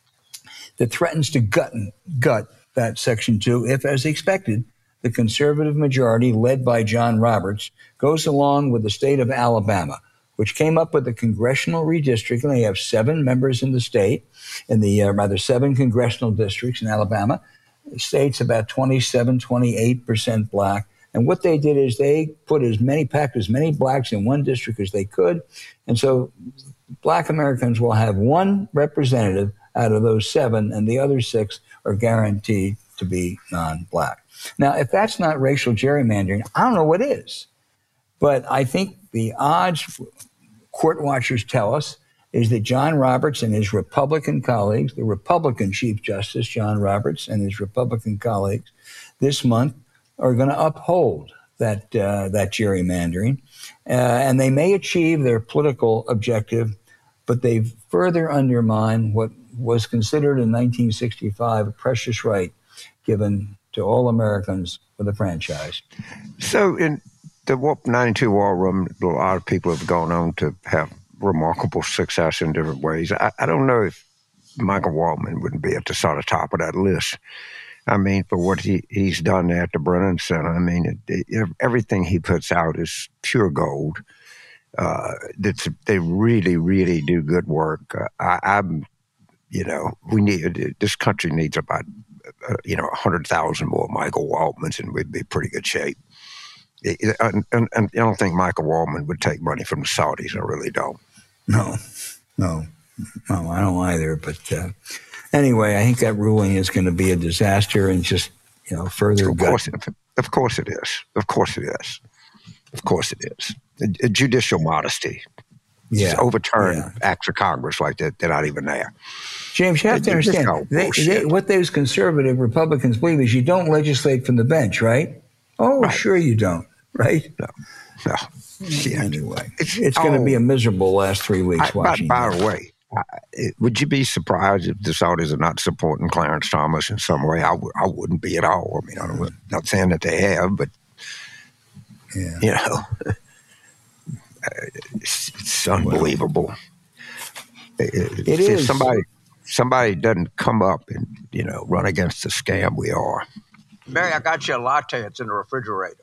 S1: that threatens to gut, gut that Section two if, as expected, the conservative majority led by John Roberts goes along with the state of Alabama, which came up with the congressional redistricting. They have seven members in the state, in the uh, rather seven congressional districts in Alabama. The state's about twenty-seven, twenty-eight percent Black. And what they did is they put as many, packed as many Blacks in one district as they could. And so Black Americans will have one representative out of those seven, and the other six are guaranteed to be non-Black. Now, if that's not racial gerrymandering, I don't know what is. But I think the odds, court watchers tell us, is that John Roberts and his Republican colleagues, the Republican Chief Justice John Roberts and his Republican colleagues, this month are going to uphold that uh, that gerrymandering, uh, and they may achieve their political objective, but they've further undermined what was considered in nineteen sixty-five a precious right given to all Americans for the franchise.
S2: So in the ninety-two War Room, a lot of people have gone on to have remarkable success in different ways. I, I don't know if Michael Waldman wouldn't be at the sort of top of that list. I mean, for what he, he's done at the Brennan Center, I mean, it, it, everything he puts out is pure gold. Uh, that's, they really, really do good work. Uh, I, I'm, you know, we need, this country needs about, uh, you know, one hundred thousand more Michael Waldmans, and we'd be in pretty good shape. It, it, and, and, and I don't think Michael Waldman would take money from the Saudis. I really don't.
S1: No, no, no, I don't either. But uh, anyway, I think that ruling is going to be a disaster and just, you know, further.
S2: Of course, it, of course it is. Of course it is. Of course it is. A, a judicial modesty.
S1: Yeah.
S2: Just overturn
S1: yeah.
S2: acts of Congress like that. They're not even there.
S1: James, you have to understand, they, they, what those conservative Republicans believe is you don't legislate from the bench, right? Oh, right. Sure you don't, right?
S2: No, no. Yeah.
S1: Anyway, it's, it's oh, going to be a miserable last three weeks
S2: I,
S1: watching.
S2: By, by the way, I, it, would you be surprised if the Saudis are not supporting Clarence Thomas in some way? I, w- I wouldn't be at all. I mean, I'm not saying that they have, but, yeah. you know, it's, it's unbelievable. Well, it,
S1: it is.
S2: Somebody, somebody doesn't come up and, you know, run against the scam we are. Mary, I got you a latte. It's in the refrigerator.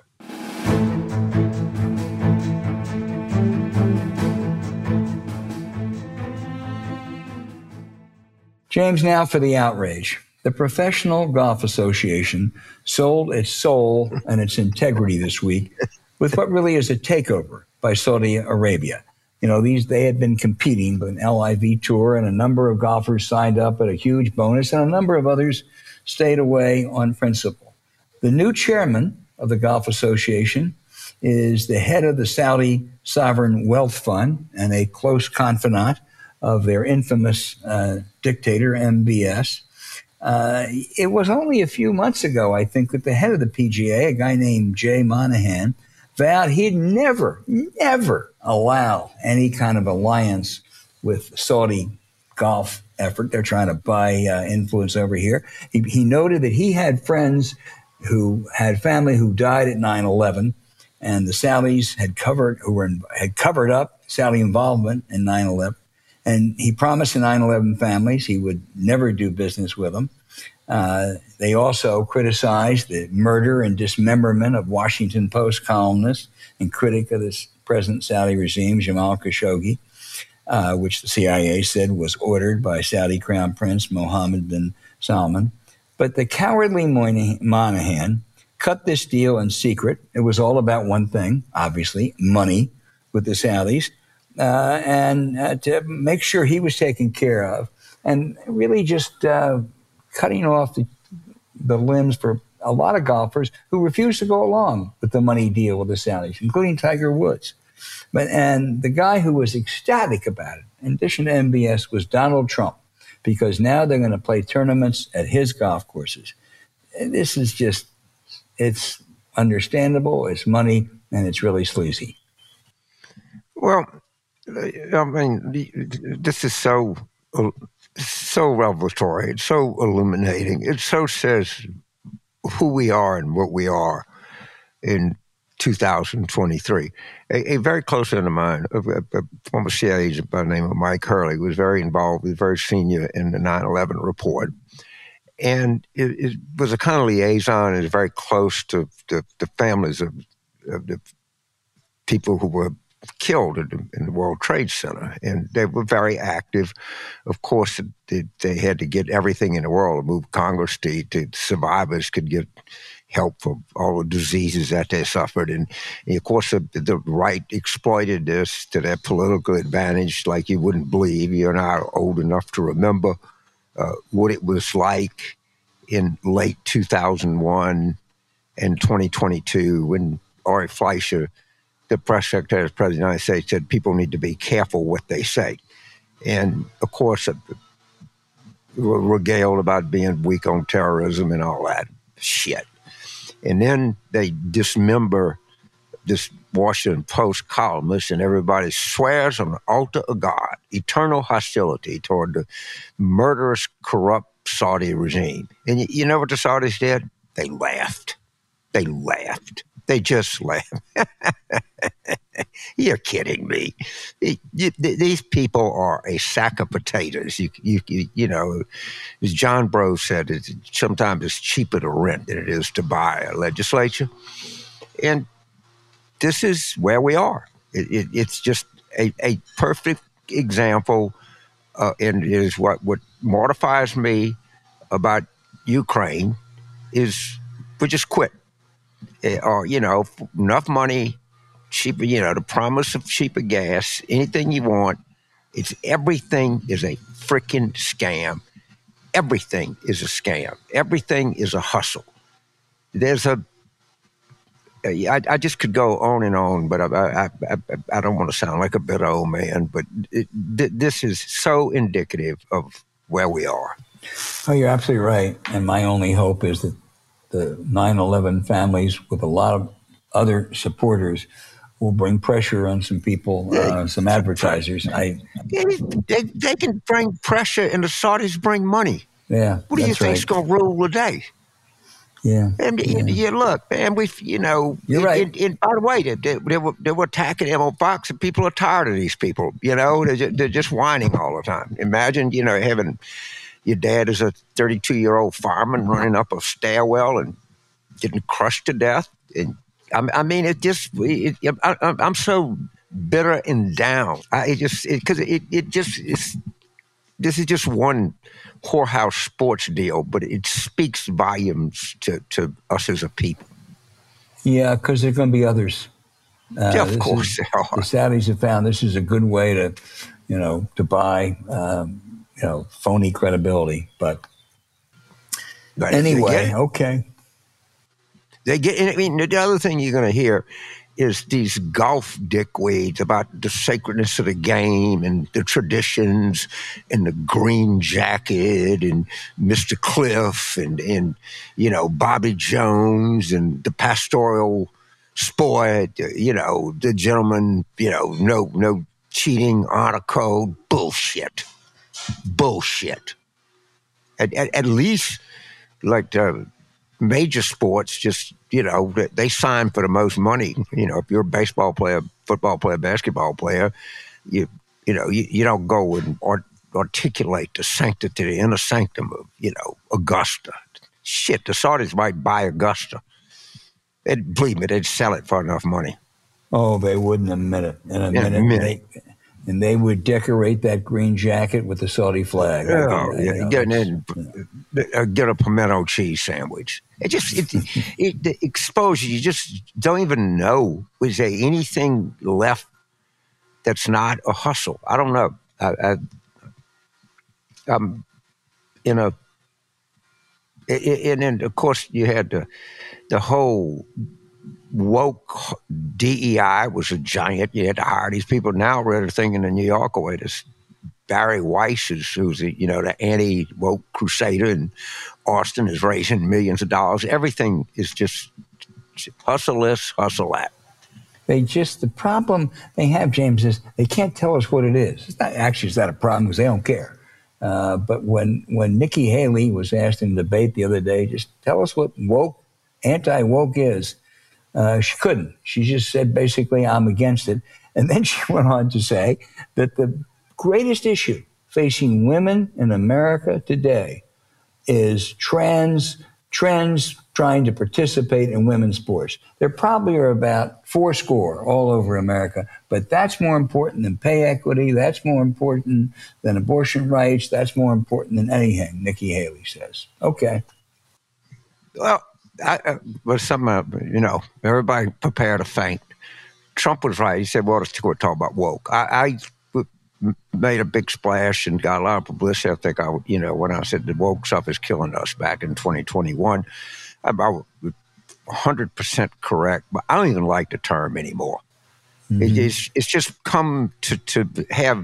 S1: James, now for the outrage. The Professional Golf Association sold its soul and its integrity this week with what really is a takeover by Saudi Arabia. You know, these they had been competing with an L I V tour, and a number of golfers signed up at a huge bonus, and a number of others stayed away on principle. The new chairman of the Golf Association is the head of the Saudi Sovereign Wealth Fund and a close confidant of their infamous uh, dictator, M B S. Uh, it was only a few months ago, I think, that the head of the P G A, a guy named Jay Monahan, vowed he'd never, never allow any kind of alliance with Saudi golf effort. They're trying to buy uh, influence over here. He, he noted that he had friends who had family who died at nine eleven, and the Saudis had covered, who were in, had covered up Saudi involvement in nine eleven. And he promised the nine eleven families he would never do business with them. Uh, they also criticized the murder and dismemberment of Washington Post columnist and critic of this present Saudi regime, Jamal Khashoggi, uh, which the C I A said was ordered by Saudi Crown Prince Mohammed bin Salman. But the cowardly Monahan cut this deal in secret. It was all about one thing, obviously, money with the Saudis. Uh, and uh, to make sure he was taken care of, and really just uh, cutting off the, the limbs for a lot of golfers who refused to go along with the money deal with the Saudis, including Tiger Woods. But and the guy who was ecstatic about it, in addition to M B S, was Donald Trump, because now they're going to play tournaments at his golf courses. And this is just, it's understandable, it's money, and it's really sleazy.
S2: Well, I mean, this is so so revelatory. It's so illuminating. It so says who we are and what we are in two thousand twenty-three. A, a very close friend of mine, a, a former C I A agent by the name of Mike Hurley, was very involved, was very senior in the nine eleven report. And it, it was a kind of liaison and is very close to the, the families of, of the people who were killed in the, in the World Trade Center. And they were very active. Of course, they, they had to get everything in the world to move Congress to, to survivors could get help for all the diseases that they suffered. And, and of course, the, the right exploited this to their political advantage like you wouldn't believe. You're not old enough to remember uh, what it was like in late two thousand one and twenty twenty-two when Ari Fleischer, the press secretary of the President of the United States, said people need to be careful what they say. And, of course, we're regaled about being weak on terrorism and all that shit. And then they dismember this Washington Post columnist, and everybody swears on the altar of God eternal hostility toward the murderous, corrupt Saudi regime. And you, you know what the Saudis did? They laughed. They laughed. They just laughed. You're kidding me. You, you, these people are a sack of potatoes. You, you, you, you know, as John Bro said, it's, sometimes it's cheaper to rent than it is to buy a legislature. And this is where we are. It, it, it's just a, a perfect example, uh, and is what, what mortifies me about Ukraine is we just quit. Uh, or, you know, enough money, cheaper, you know, the promise of cheaper gas, anything you want. It's everything is a freaking scam. Everything is a scam. Everything is a hustle. There's a, I, I just could go on and on, but I, I, I, I don't want to sound like a bitter old man, but it, this is so indicative of where we are.
S1: Oh, you're absolutely right. And my only hope is that the nine eleven families with a lot of other supporters will bring pressure on some people, uh, some advertisers. I,
S2: they, they, they can bring pressure, and the Saudis bring money.
S1: Yeah,
S2: what do you think
S1: right.
S2: is going to rule the day?
S1: Yeah,
S2: and
S1: yeah.
S2: yeah, look, man, we, you know,
S1: you're
S2: it,
S1: right.
S2: It, it, by the way, they, they, they, were, they were attacking them on Fox, and people are tired of these people. You know, they're just, they're just whining all the time. Imagine, you know, having your dad is a thirty-two-year-old fireman running up a stairwell and getting crushed to death. And I, I mean, it just, it, it, I, I'm so bitter and down. I it just, because it, it, it just, it's, this is just one whorehouse sports deal, but it speaks volumes to, to us as a people.
S1: Yeah, because there are going to be others.
S2: Uh, yeah, of course
S1: is,
S2: there are.
S1: The Saudis have found this is a good way to, you know, to buy, um, you know, phony credibility. But, but anyway, okay.
S2: They get. I mean, the other thing you're going to hear is these golf dickweeds about the sacredness of the game and the traditions and the green jacket and Mister Cliff and, and you know, Bobby Jones and the pastoral sport, you know, the gentleman, you know, no no cheating, honor code, bullshit. Bullshit. At, at, at least, like the major sports, just, you know, they sign for the most money. You know, if you're a baseball player, football player, basketball player, you you know, you, you don't go and art, articulate the sanctity, the inner sanctum of, you know, Augusta. Shit, the Saudis might buy Augusta. They'd, believe me, they'd sell it for enough money.
S1: Oh, they would in a minute. In a
S2: in
S1: minute.
S2: A minute.
S1: They, and they would decorate that green jacket with the Saudi flag.
S2: Oh,
S1: can,
S2: yeah,
S1: you know,
S2: get, in, yeah. get a pimento cheese sandwich. It just, it, it, the exposure, you just don't even know. Was there anything left that's not a hustle? I don't know. I, I, I'm in a, and then, of course, you had the, the whole woke D E I was a giant. You had to hire these people. Now we're at a thing in the New Yorker way. This Barry Weiss is, who's the, you know, the anti-woke crusader, and Austin is raising millions of dollars. Everything is just hustle this, hustle that.
S1: They just, the problem they have, James, is they can't tell us what it is. It's not, actually, it's not a problem because they don't care. Uh, but when, when Nikki Haley was asked in debate the other day, just tell us what woke, anti-woke is, uh, she couldn't. She just said, basically, I'm against it. And then she went on to say that the greatest issue facing women in America today is trans trends trying to participate in women's sports. There probably are about four score all over America, but that's more important than pay equity. That's more important than abortion rights. That's more important than anything, Nikki Haley says. Okay.
S2: Well, I, uh, was some, uh, you know, everybody prepared to faint. Trump was right. He said, well, let's talk about woke. I, I made a big splash and got a lot of publicity. I think I, you know, when I said the woke stuff is killing us back in twenty twenty-one, I, I was one hundred percent correct, but I don't even like the term anymore. Mm-hmm. It, it's, it's just come to, to have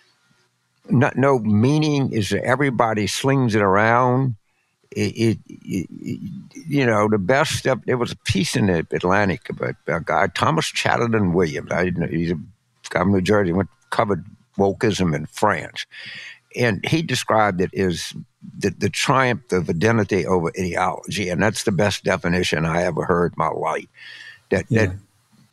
S2: not, no meaning. Is that everybody slings it around. It, it, it, you know, the best stuff. There was a piece in the Atlantic about a guy, Thomas Chatterton Williams. I didn't know, he's a guy from New Jersey, went covered wokeism in France. And he described it as the, the triumph of identity over ideology. And that's the best definition I ever heard in my life. That, yeah. that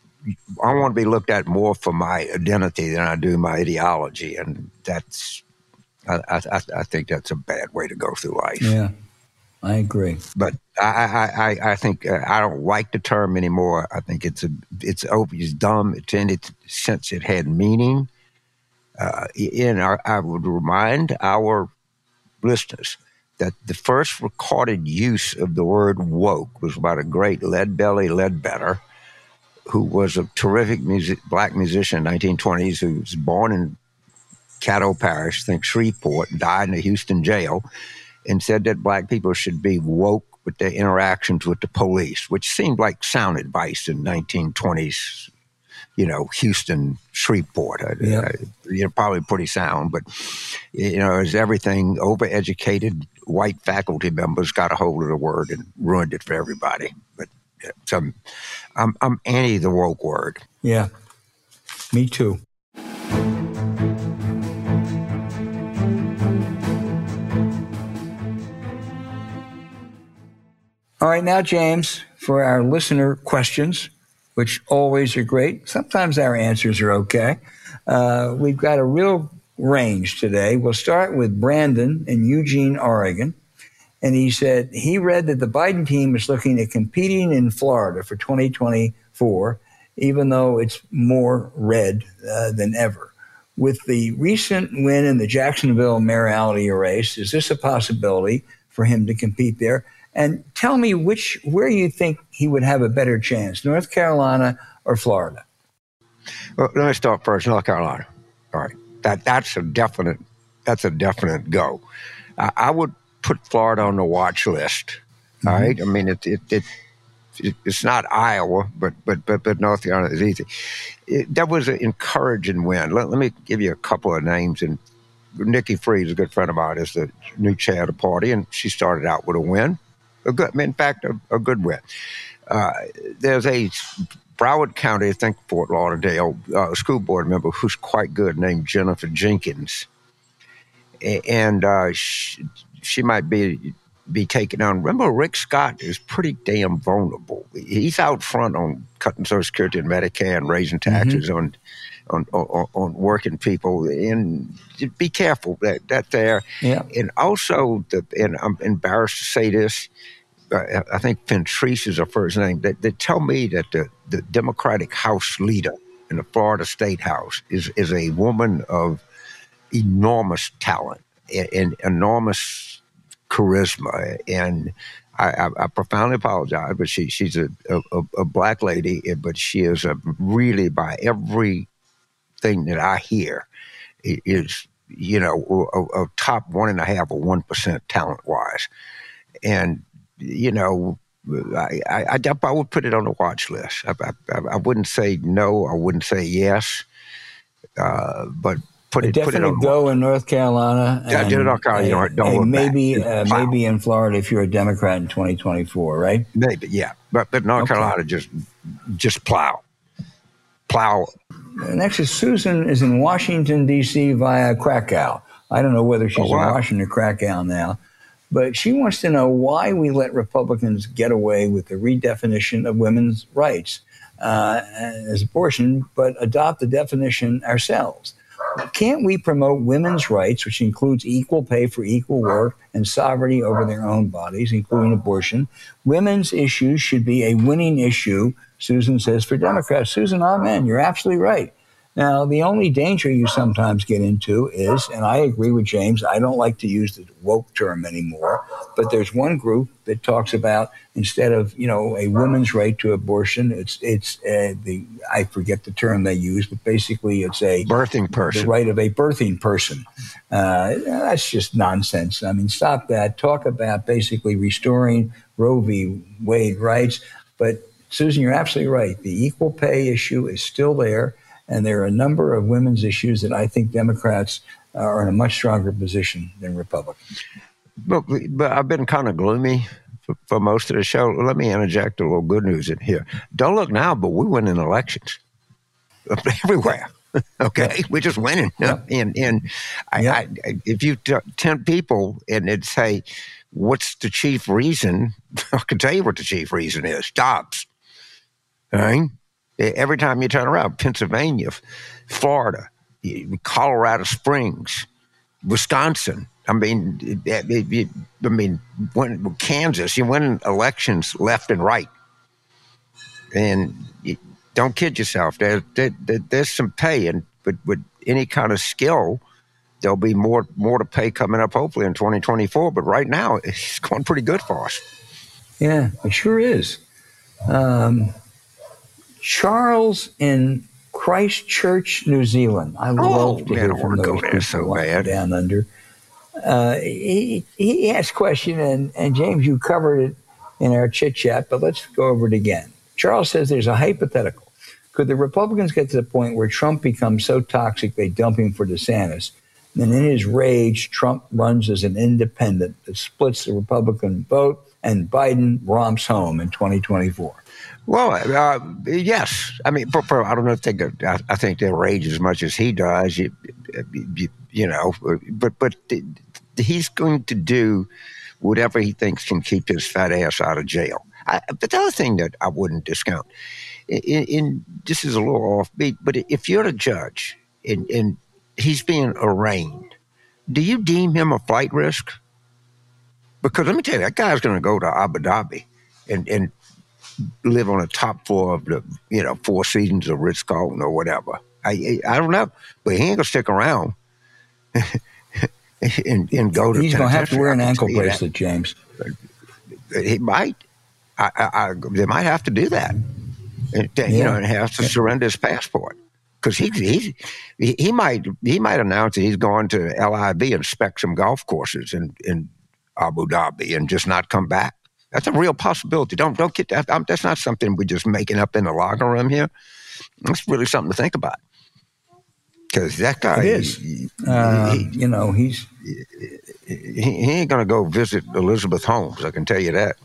S2: I want to be looked at more for my identity than I do my ideology. And that's, I, I, I think that's a bad way to go through life.
S1: Yeah. I agree.
S2: But I, I, I, I think uh, I don't like the term anymore. I think it's a, it's over, it's dumb. It's in its sense it had meaning. Uh, in our, I would remind our listeners that the first recorded use of the word woke was by the great Leadbelly Ledbetter, who was a terrific music, black musician in the nineteen twenties, who was born in Caddo Parish, think Shreveport, died in a Houston jail, and said that black people should be woke with their interactions with the police, which seemed like sound advice in nineteen twenties, you know, Houston, Shreveport.
S1: Yep.
S2: Uh, you know, probably pretty sound, but, you know, as everything, overeducated white faculty members got a hold of the word and ruined it for everybody. But yeah, so I'm, I'm, I'm anti the woke word.
S1: Yeah, me too. All right, now, James, for our listener questions, which always are great. Sometimes our answers are okay. Uh, we've got a real range today. We'll start with Brandon in Eugene, Oregon. And he said he read that the Biden team is looking at competing in Florida for twenty twenty-four, even though it's more red uh, than ever. With the recent win in the Jacksonville mayoralty race, is this a possibility for him to compete there? And tell me which where you think he would have a better chance, North Carolina or Florida?
S2: Well, let me start first. North Carolina. All right, that that's a definite that's a definite go. I, I would put Florida on the watch list. All mm-hmm. right, I mean it it, it it it's not Iowa, but but but but North Carolina is easy. It, that was an encouraging win. Let, let me give you a couple of names. And Nikki Freed, a good friend of mine, is the new chair of the party, and she started out with a win. A good, in fact, a, a good win. Uh, there's a Broward County, I think Fort Lauderdale, uh, school board member who's quite good, named Jennifer Jenkins, and uh, she, she might be be taken on. Remember, Rick Scott is pretty damn vulnerable. He's out front on cutting Social Security and Medicare and raising taxes mm-hmm. on, on on on working people, and be careful that that there.
S1: Yeah.
S2: And also, the, and I'm embarrassed to say this. Uh, I think Fentrice is her first name. They, they tell me that the, the Democratic House leader in the Florida State House is, is a woman of enormous talent and, and enormous charisma. And I, I, I profoundly apologize, but she she's a, a, a black lady, but she is a really, by everything that I hear, is, you know, a, a top one and a half or one percent talent wise. And you know, I, I, I would put it on the watch list. I, I, I wouldn't say no. I wouldn't say yes. Uh, but put
S1: a
S2: it, put it on.
S1: Go in North Carolina.
S2: Yeah,
S1: and,
S2: in North Carolina.
S1: Uh,
S2: you know, don't
S1: maybe, uh,
S2: wow.
S1: maybe in Florida if you're a Democrat in twenty twenty-four, right?
S2: Maybe, yeah. But but North okay. Carolina just just plow, plow.
S1: Next is Susan is in Washington D C via Krakow. I don't know whether she's oh, wow. in Washington or Krakow now. But she wants to know why we let Republicans get away with the redefinition of women's rights uh, as abortion, but adopt the definition ourselves. Can't we promote women's rights, which includes equal pay for equal work and sovereignty over their own bodies, including abortion? Women's issues should be a winning issue, Susan says, for Democrats. Susan, amen. You're absolutely right. Now, the only danger you sometimes get into is, and I agree with James, I don't like to use the woke term anymore, but there's one group that talks about, instead of, you know, a woman's right to abortion, it's, it's uh, the, I forget the term they use, but basically it's a
S2: birthing person,
S1: the right of a birthing person. Uh, that's just nonsense. I mean, stop that. Talk about basically restoring Roe v. Wade rights. But Susan, you're absolutely right. The equal pay issue is still there. And there are a number of women's issues that I think Democrats are in a much stronger position than Republicans.
S2: But, but I've been kind of gloomy for, for most of the show. Let me interject a little good news in here. Don't look now, but we win in elections everywhere. Okay, yep. We're just winning. Yep. And and I, yep. I, if you t- ten people and it'd say, "What's the chief reason?" I can tell you what the chief reason is: Dobbs. All right. Every time you turn around, Pennsylvania, Florida, Colorado Springs, Wisconsin, I mean, it, it, it, I mean, when Kansas, you win elections left and right, and you, don't kid yourself. There, there, there, there's some pay, and but with any kind of skill, there'll be more more to pay coming up, hopefully in twenty twenty-four. But right now, it's going pretty good for us.
S1: Yeah, it sure is. Um, Charles in Christchurch, New Zealand. I
S2: Oh,
S1: love to
S2: man,
S1: hear
S2: I
S1: from
S2: wanna go
S1: those
S2: there
S1: people
S2: so
S1: walking
S2: bad.
S1: down under. Uh, he, he asked a question, and, and James, you covered it in our chit chat, but let's go over it again. Charles says there's a hypothetical. Could the Republicans get to the point where Trump becomes so toxic they dump him for DeSantis? And in his rage, Trump runs as an independent that splits the Republican vote, and Biden romps home in twenty twenty-four.
S2: Well, uh, yes. I mean, for, for, I don't know if they go, I, I think they rage as much as he does, you, you, you know, but, but he's going to do whatever he thinks can keep his fat ass out of jail. I, but the other thing that I wouldn't discount, in, in this is a little offbeat, but if you're a judge and, and he's being arraigned, do you deem him a flight risk? Because let me tell you, that guy's going to go to Abu Dhabi and, and live on the top floor of the, you know, Four Seasons of Ritz-Carlton or whatever. I I don't know, but he ain't gonna stick around and, and go to.
S1: He's gonna have to wear an ankle bracelet,
S2: that.
S1: James.
S2: He might. I, I, I, they might have to do that. And, you yeah. know, and have to yeah. surrender his passport because he he he might he might announce that he's going to L I V and inspect some golf courses in in Abu Dhabi and just not come back. That's a real possibility. Don't don't get that. I'm, that's not something we're just making up in the locker room here. That's really something to think about. Because that guy,
S1: it is. He, uh, he, you know, he's
S2: he, he ain't gonna go visit Elizabeth Holmes. I can tell you that.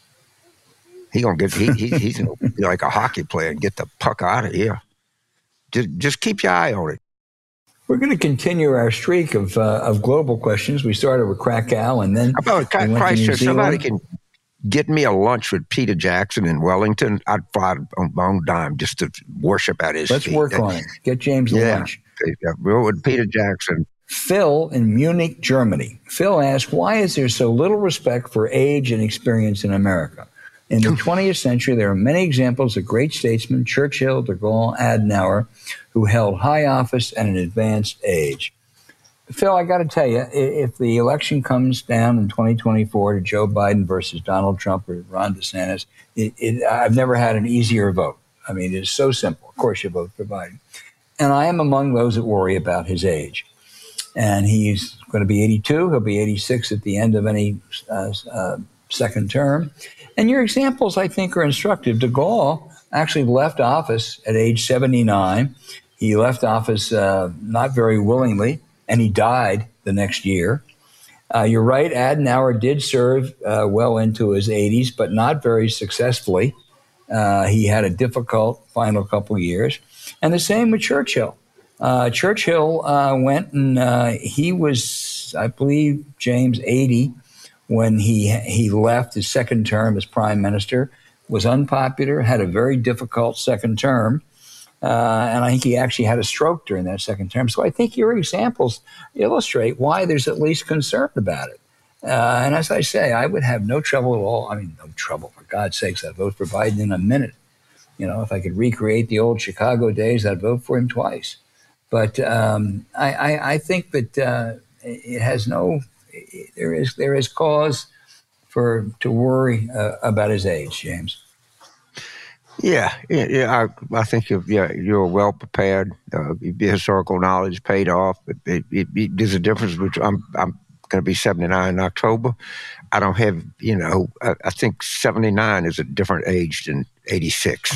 S2: He gonna get he, he he's gonna be like a hockey player and get the puck out of here. Just just keep your eye on it.
S1: We're going to continue our streak of uh, of global questions. We started with Krakow, and then
S2: about we Christchurch. Somebody can get me a lunch with Peter Jackson in Wellington. I'd fly on my own dime just to worship at his
S1: Let's
S2: feet.
S1: work on it. Get James a
S2: yeah.
S1: lunch.
S2: Yeah, with Peter Jackson.
S1: Phil in Munich, Germany. Phil asked, why is there so little respect for age and experience in America? In the twentieth century, there are many examples of great statesmen, Churchill, de Gaulle, Adenauer, who held high office at an advanced age. Phil, I got to tell you, if the election comes down in twenty twenty-four to Joe Biden versus Donald Trump or Ron DeSantis, it, it, I've never had an easier vote. I mean, it's so simple. Of course, you vote for Biden. And I am among those that worry about his age. And he's going to be eighty-two. He'll be eighty-six at the end of any uh, uh, second term. And your examples, I think, are instructive. De Gaulle actually left office at age seventy-nine. He left office uh, not very willingly, and he died the next year. Uh, you're right, Adenauer did serve uh, well into his eighties, but not very successfully. Uh, he had a difficult final couple of years. And the same with Churchill. Uh, Churchill uh, went and uh, he was, I believe, James, eighty when he he left his second term as prime minister, was unpopular, had a very difficult second term. Uh, and I think he actually had a stroke during that second term. So I think your examples illustrate why there's at least concern about it. Uh, and as I say, I would have no trouble at all. I mean, no trouble, for God's sakes. I'd vote for Biden in a minute. You know, if I could recreate the old Chicago days, I'd vote for him twice. But um, I, I, I think that uh, it has no, there is there is cause for to worry uh, about his age, James.
S2: Yeah, yeah, yeah I, I think you're, yeah, you're well prepared. Uh, your historical knowledge paid off. It, it, it, it, there's a difference between, I'm, I'm going to be seventy-nine in October. I don't have, you know, I, I think seventy-nine is a different age than eighty-six.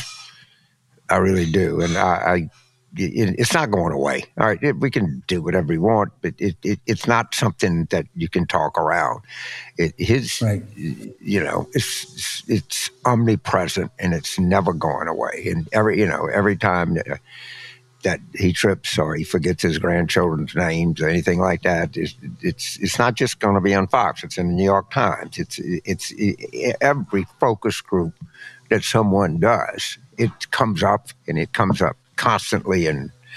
S2: I really do. And I, I it, it's not going away. All right, it, we can do whatever we want, but it, it, it's not something that you can talk around. It, his, right. you know, it's it's omnipresent and it's never going away. And every, you know, every time that, that he trips or he forgets his grandchildren's names or anything like that, it's it's, it's not just going to be on Fox. It's in the New York Times. It's it's it, every focus group that someone does. It comes up and it comes up constantly, and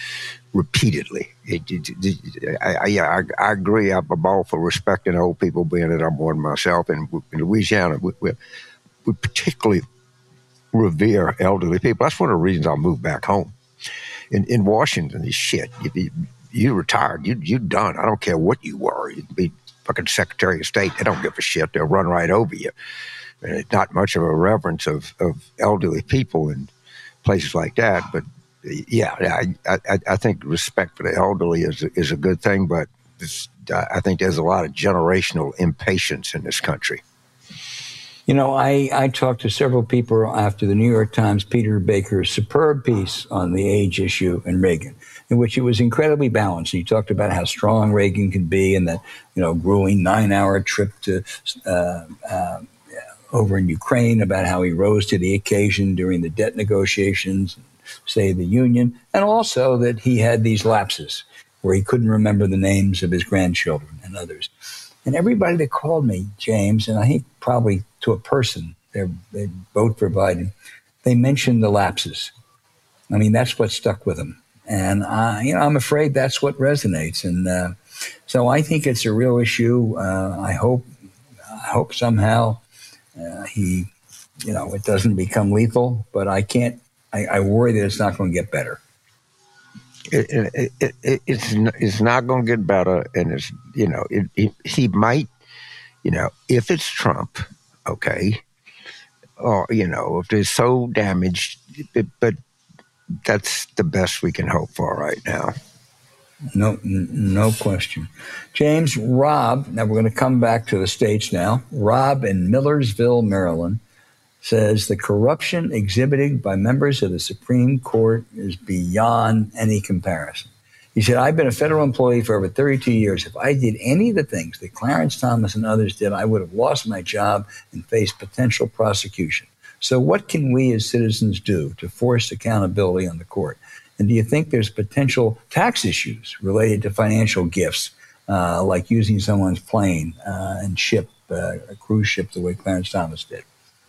S2: repeatedly. It, it, it, I, I, yeah, I, I agree. I'm all for respecting old people, being that I'm one myself. And in Louisiana, we, we, we particularly revere elderly people. That's one of the reasons I moved back home. In in Washington, is shit. You, you, you retired. You you done. I don't care what you were. You'd be fucking Secretary of State. They don't give a shit. They'll run right over you. And it's not much of a reverence of, of elderly people in places like that. But yeah, I I, I think respect for the elderly is is a good thing. But it's, I think there's a lot of generational impatience in this country.
S1: You know, I, I talked to several people after the New York Times Peter Baker's superb piece on the age issue and Reagan, in which it was incredibly balanced. He talked about how strong Reagan can be and that, you know, grueling nine-hour trip to uh, uh, over in Ukraine, about how he rose to the occasion during the debt negotiations, State of the Union, and also that he had these lapses where he couldn't remember the names of his grandchildren and others. And everybody that called me, James, and I think probably to a person, they're, they both provided, they mentioned the lapses. I mean, that's what stuck with them. And, I, you know, I'm afraid that's what resonates. And uh, so I think it's a real issue. Uh, I hope I hope somehow uh, he, you know, it doesn't become lethal. But I can't, I, I worry that it's not going to get better.
S2: It, it, it, it, it's it's not going to get better, and it's you know it, it, he might, you know, if it's Trump, okay, or you know if they're so damaged, it, but that's the best we can hope for right now.
S1: No, no question, James. Rob, now we're going to come back to the States now. Rob in Millersville, Maryland, says the corruption exhibited by members of the Supreme Court is beyond any comparison. He said, I've been a federal employee for over thirty-two years. If I did any of the things that Clarence Thomas and others did, I would have lost my job and faced potential prosecution. So what can we as citizens do to force accountability on the court? And do you think there's potential tax issues related to financial gifts, uh, like using someone's plane uh, and ship, uh, a cruise ship the way Clarence Thomas did?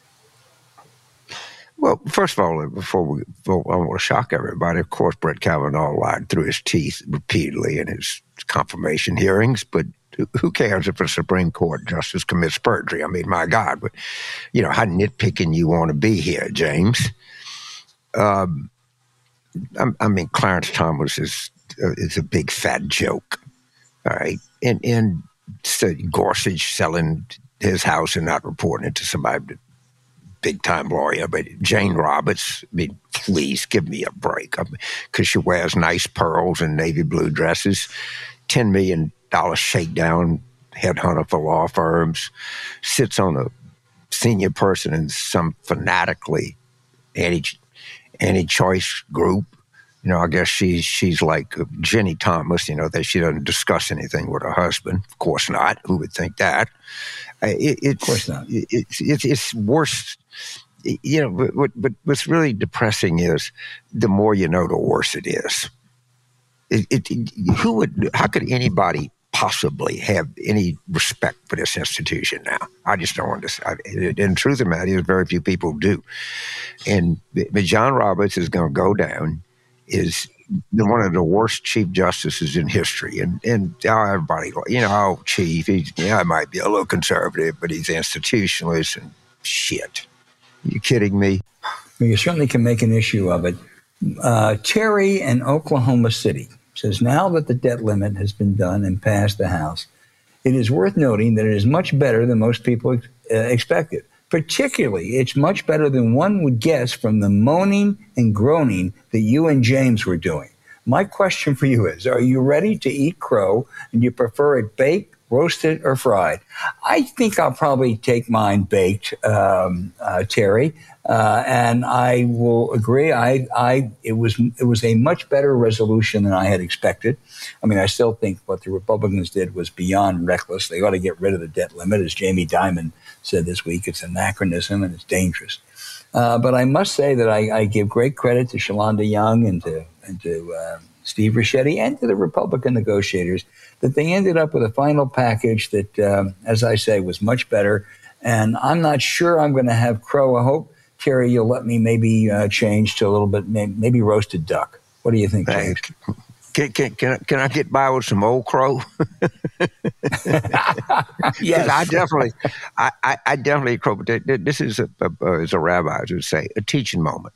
S2: Well, first of all, before we, before I want to shock everybody, of course, Brett Kavanaugh lied through his teeth repeatedly in his confirmation hearings, but who cares if a Supreme Court justice commits perjury? I mean, my God, but, you know, how nitpicking you want to be here, James. Um, I, I mean, Clarence Thomas is, uh, is a big fat joke, all right? And, and so Gorsuch selling his house and not reporting it to somebody that, big-time lawyer, but Jane Roberts, I mean, please give me a break. I mean, because she wears nice pearls and navy blue dresses, ten million dollars shakedown, headhunter for law firms, sits on a senior person in some fanatically anti, anti-choice group. You know, I guess she's, she's like Jenny Thomas, you know, that she doesn't discuss anything with her husband. Of course not. Who would think that? It, it's, of course not. It, it's, it's, it's worse. You know, but, but, but what's really depressing is the more you know, the worse it is. It, it, it, who would? How could anybody possibly have any respect for this institution now? I just don't understand. And the truth of the matter is, very few people do. And but John Roberts is going to go down. Is one of the worst chief justices in history. And and everybody, you know, oh, chief, he's, yeah, he might be a little conservative, but he's institutionalist and shit. Are you kidding me?
S1: Well, you certainly can make an issue of it. Uh, Terry in Oklahoma City says, now that the debt limit has been done and passed the House, it is worth noting that it is much better than most people uh, expected. Particularly, it's much better than one would guess from the moaning and groaning that you and James were doing. My question for you is, are you ready to eat crow, and you prefer it baked, roasted, or fried? I think I'll probably take mine baked, um, uh, Terry, uh, and I will agree. I, I, it was, it was a much better resolution than I had expected. I mean, I still think what the Republicans did was beyond reckless. They ought to get rid of the debt limit, as Jamie Dimon said this week. It's anachronism and it's dangerous. Uh, but I must say that I, I give great credit to Shalanda Young and to and to uh, Steve Ricchetti and to the Republican negotiators that they ended up with a final package that, um, as I say, was much better. And I'm not sure I'm going to have crow. I hope, Terry, you'll let me maybe uh, change to a little bit, maybe roasted duck. What do you think, James?
S2: Can, can, can, I, can I get by with some Old Crow?
S1: Yes.
S2: I definitely, I, I, I definitely, Crow, but this is, a, a, as a rabbi would say, a teaching moment.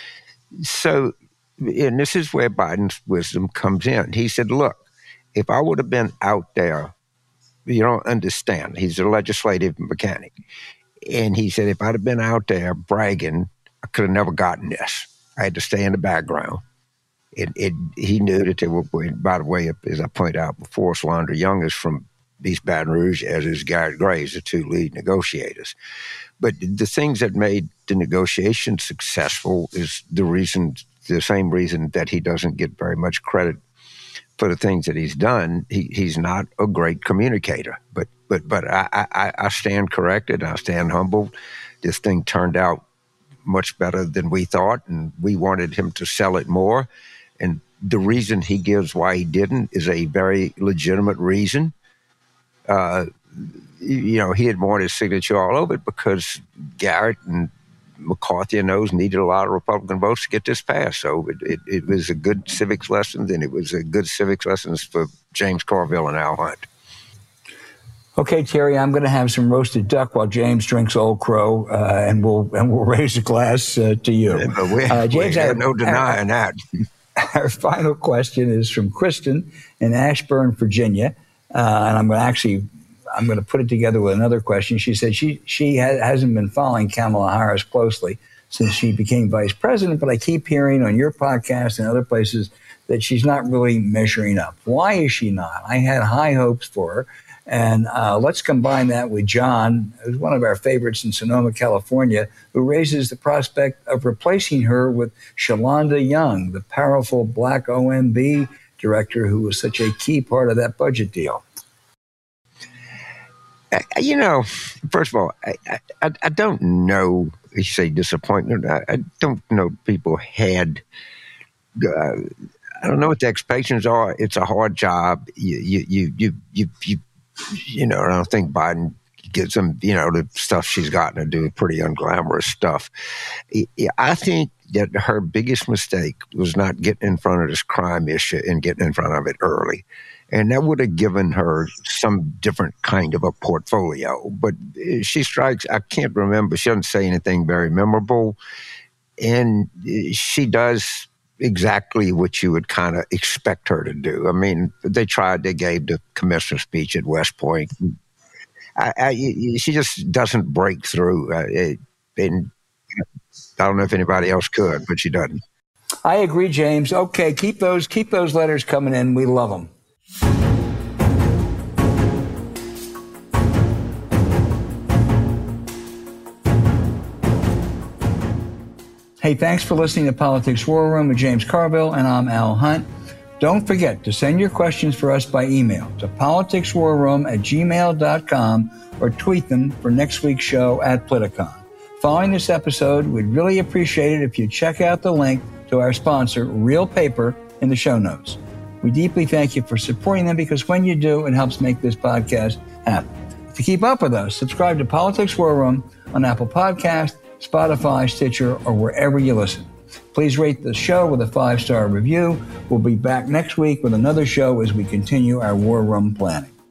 S2: So, and this is where Biden's wisdom comes in. He said, look, if I would have been out there, you don't understand. He's a legislative mechanic. And he said, if I'd have been out there bragging, I could have never gotten this. I had to stay in the background. It, it, he knew that they were, by the way, as I pointed out before, Solandra Young is from East Baton Rouge, as is Garrett Graves, the two lead negotiators. But the things that made the negotiation successful is the reason, the same reason that he doesn't get very much credit for the things that he's done. He, he's not a great communicator, but but but I, I, I stand corrected. I stand humbled. This thing turned out much better than we thought, and we wanted him to sell it more. And the reason he gives why he didn't is a very legitimate reason. Uh, you know, he had wanted his signature all over it because Garrett and McCarthy and those needed a lot of Republican votes to get this passed. So it, it, it was a good civics lesson, and it was a good civics lessons for James Carville and Al Hunt.
S1: Okay, Terry, I'm going to have some roasted duck while James drinks Old Crow, uh, and we'll and we'll raise a glass uh, to you.
S2: Yeah, we,
S1: uh, James,
S2: we
S1: I
S2: have no denying
S1: our,
S2: that.
S1: Our final question is from Kristen in Ashburn, Virginia, uh, and I'm going to actually I'm going to put it together with another question. She said she she ha- hasn't been following Kamala Harris closely since she became vice president, but I keep hearing on your podcast and other places that she's not really measuring up. Why is she not? I had high hopes for her. And uh, let's combine that with John, who's one of our favorites in Sonoma, California, who raises the prospect of replacing her with Shalonda Young, the powerful black O M B director who was such a key part of that budget deal.
S2: You know, first of all, I, I, I don't know, you say disappointment. I, I don't know people had, uh, I don't know what the expectations are. It's a hard job. You, you, you, you, you, you You know, I don't think Biden gives them, you know, the stuff she's gotten to do, pretty unglamorous stuff. I think that her biggest mistake was not getting in front of this crime issue and getting in front of it early. And that would have given her some different kind of a portfolio. But she strikes, I can't remember, she doesn't say anything very memorable. And she does exactly what you would kind of expect her to do. I mean, they tried, they gave the commissioner speech at West Point. I, I, she just doesn't break through. Uh, it, and I don't know if anybody else could, but she doesn't.
S1: I agree, James. Okay, keep those keep those letters coming in. We love them. Hey, thanks for listening to Politics War Room with James Carville, and I'm Al Hunt. Don't forget to send your questions for us by email to politicswarroom at gmail dot com or tweet them for next week's show at Politicon. Following this episode, we'd really appreciate it if you check out the link to our sponsor, Real Paper, in the show notes. We deeply thank you for supporting them because when you do, it helps make this podcast happen. To keep up with us, subscribe to Politics War Room on Apple Podcasts, Spotify, Stitcher, or wherever you listen. Please rate the show with a five-star review. We'll be back next week with another show as we continue our War Room planning.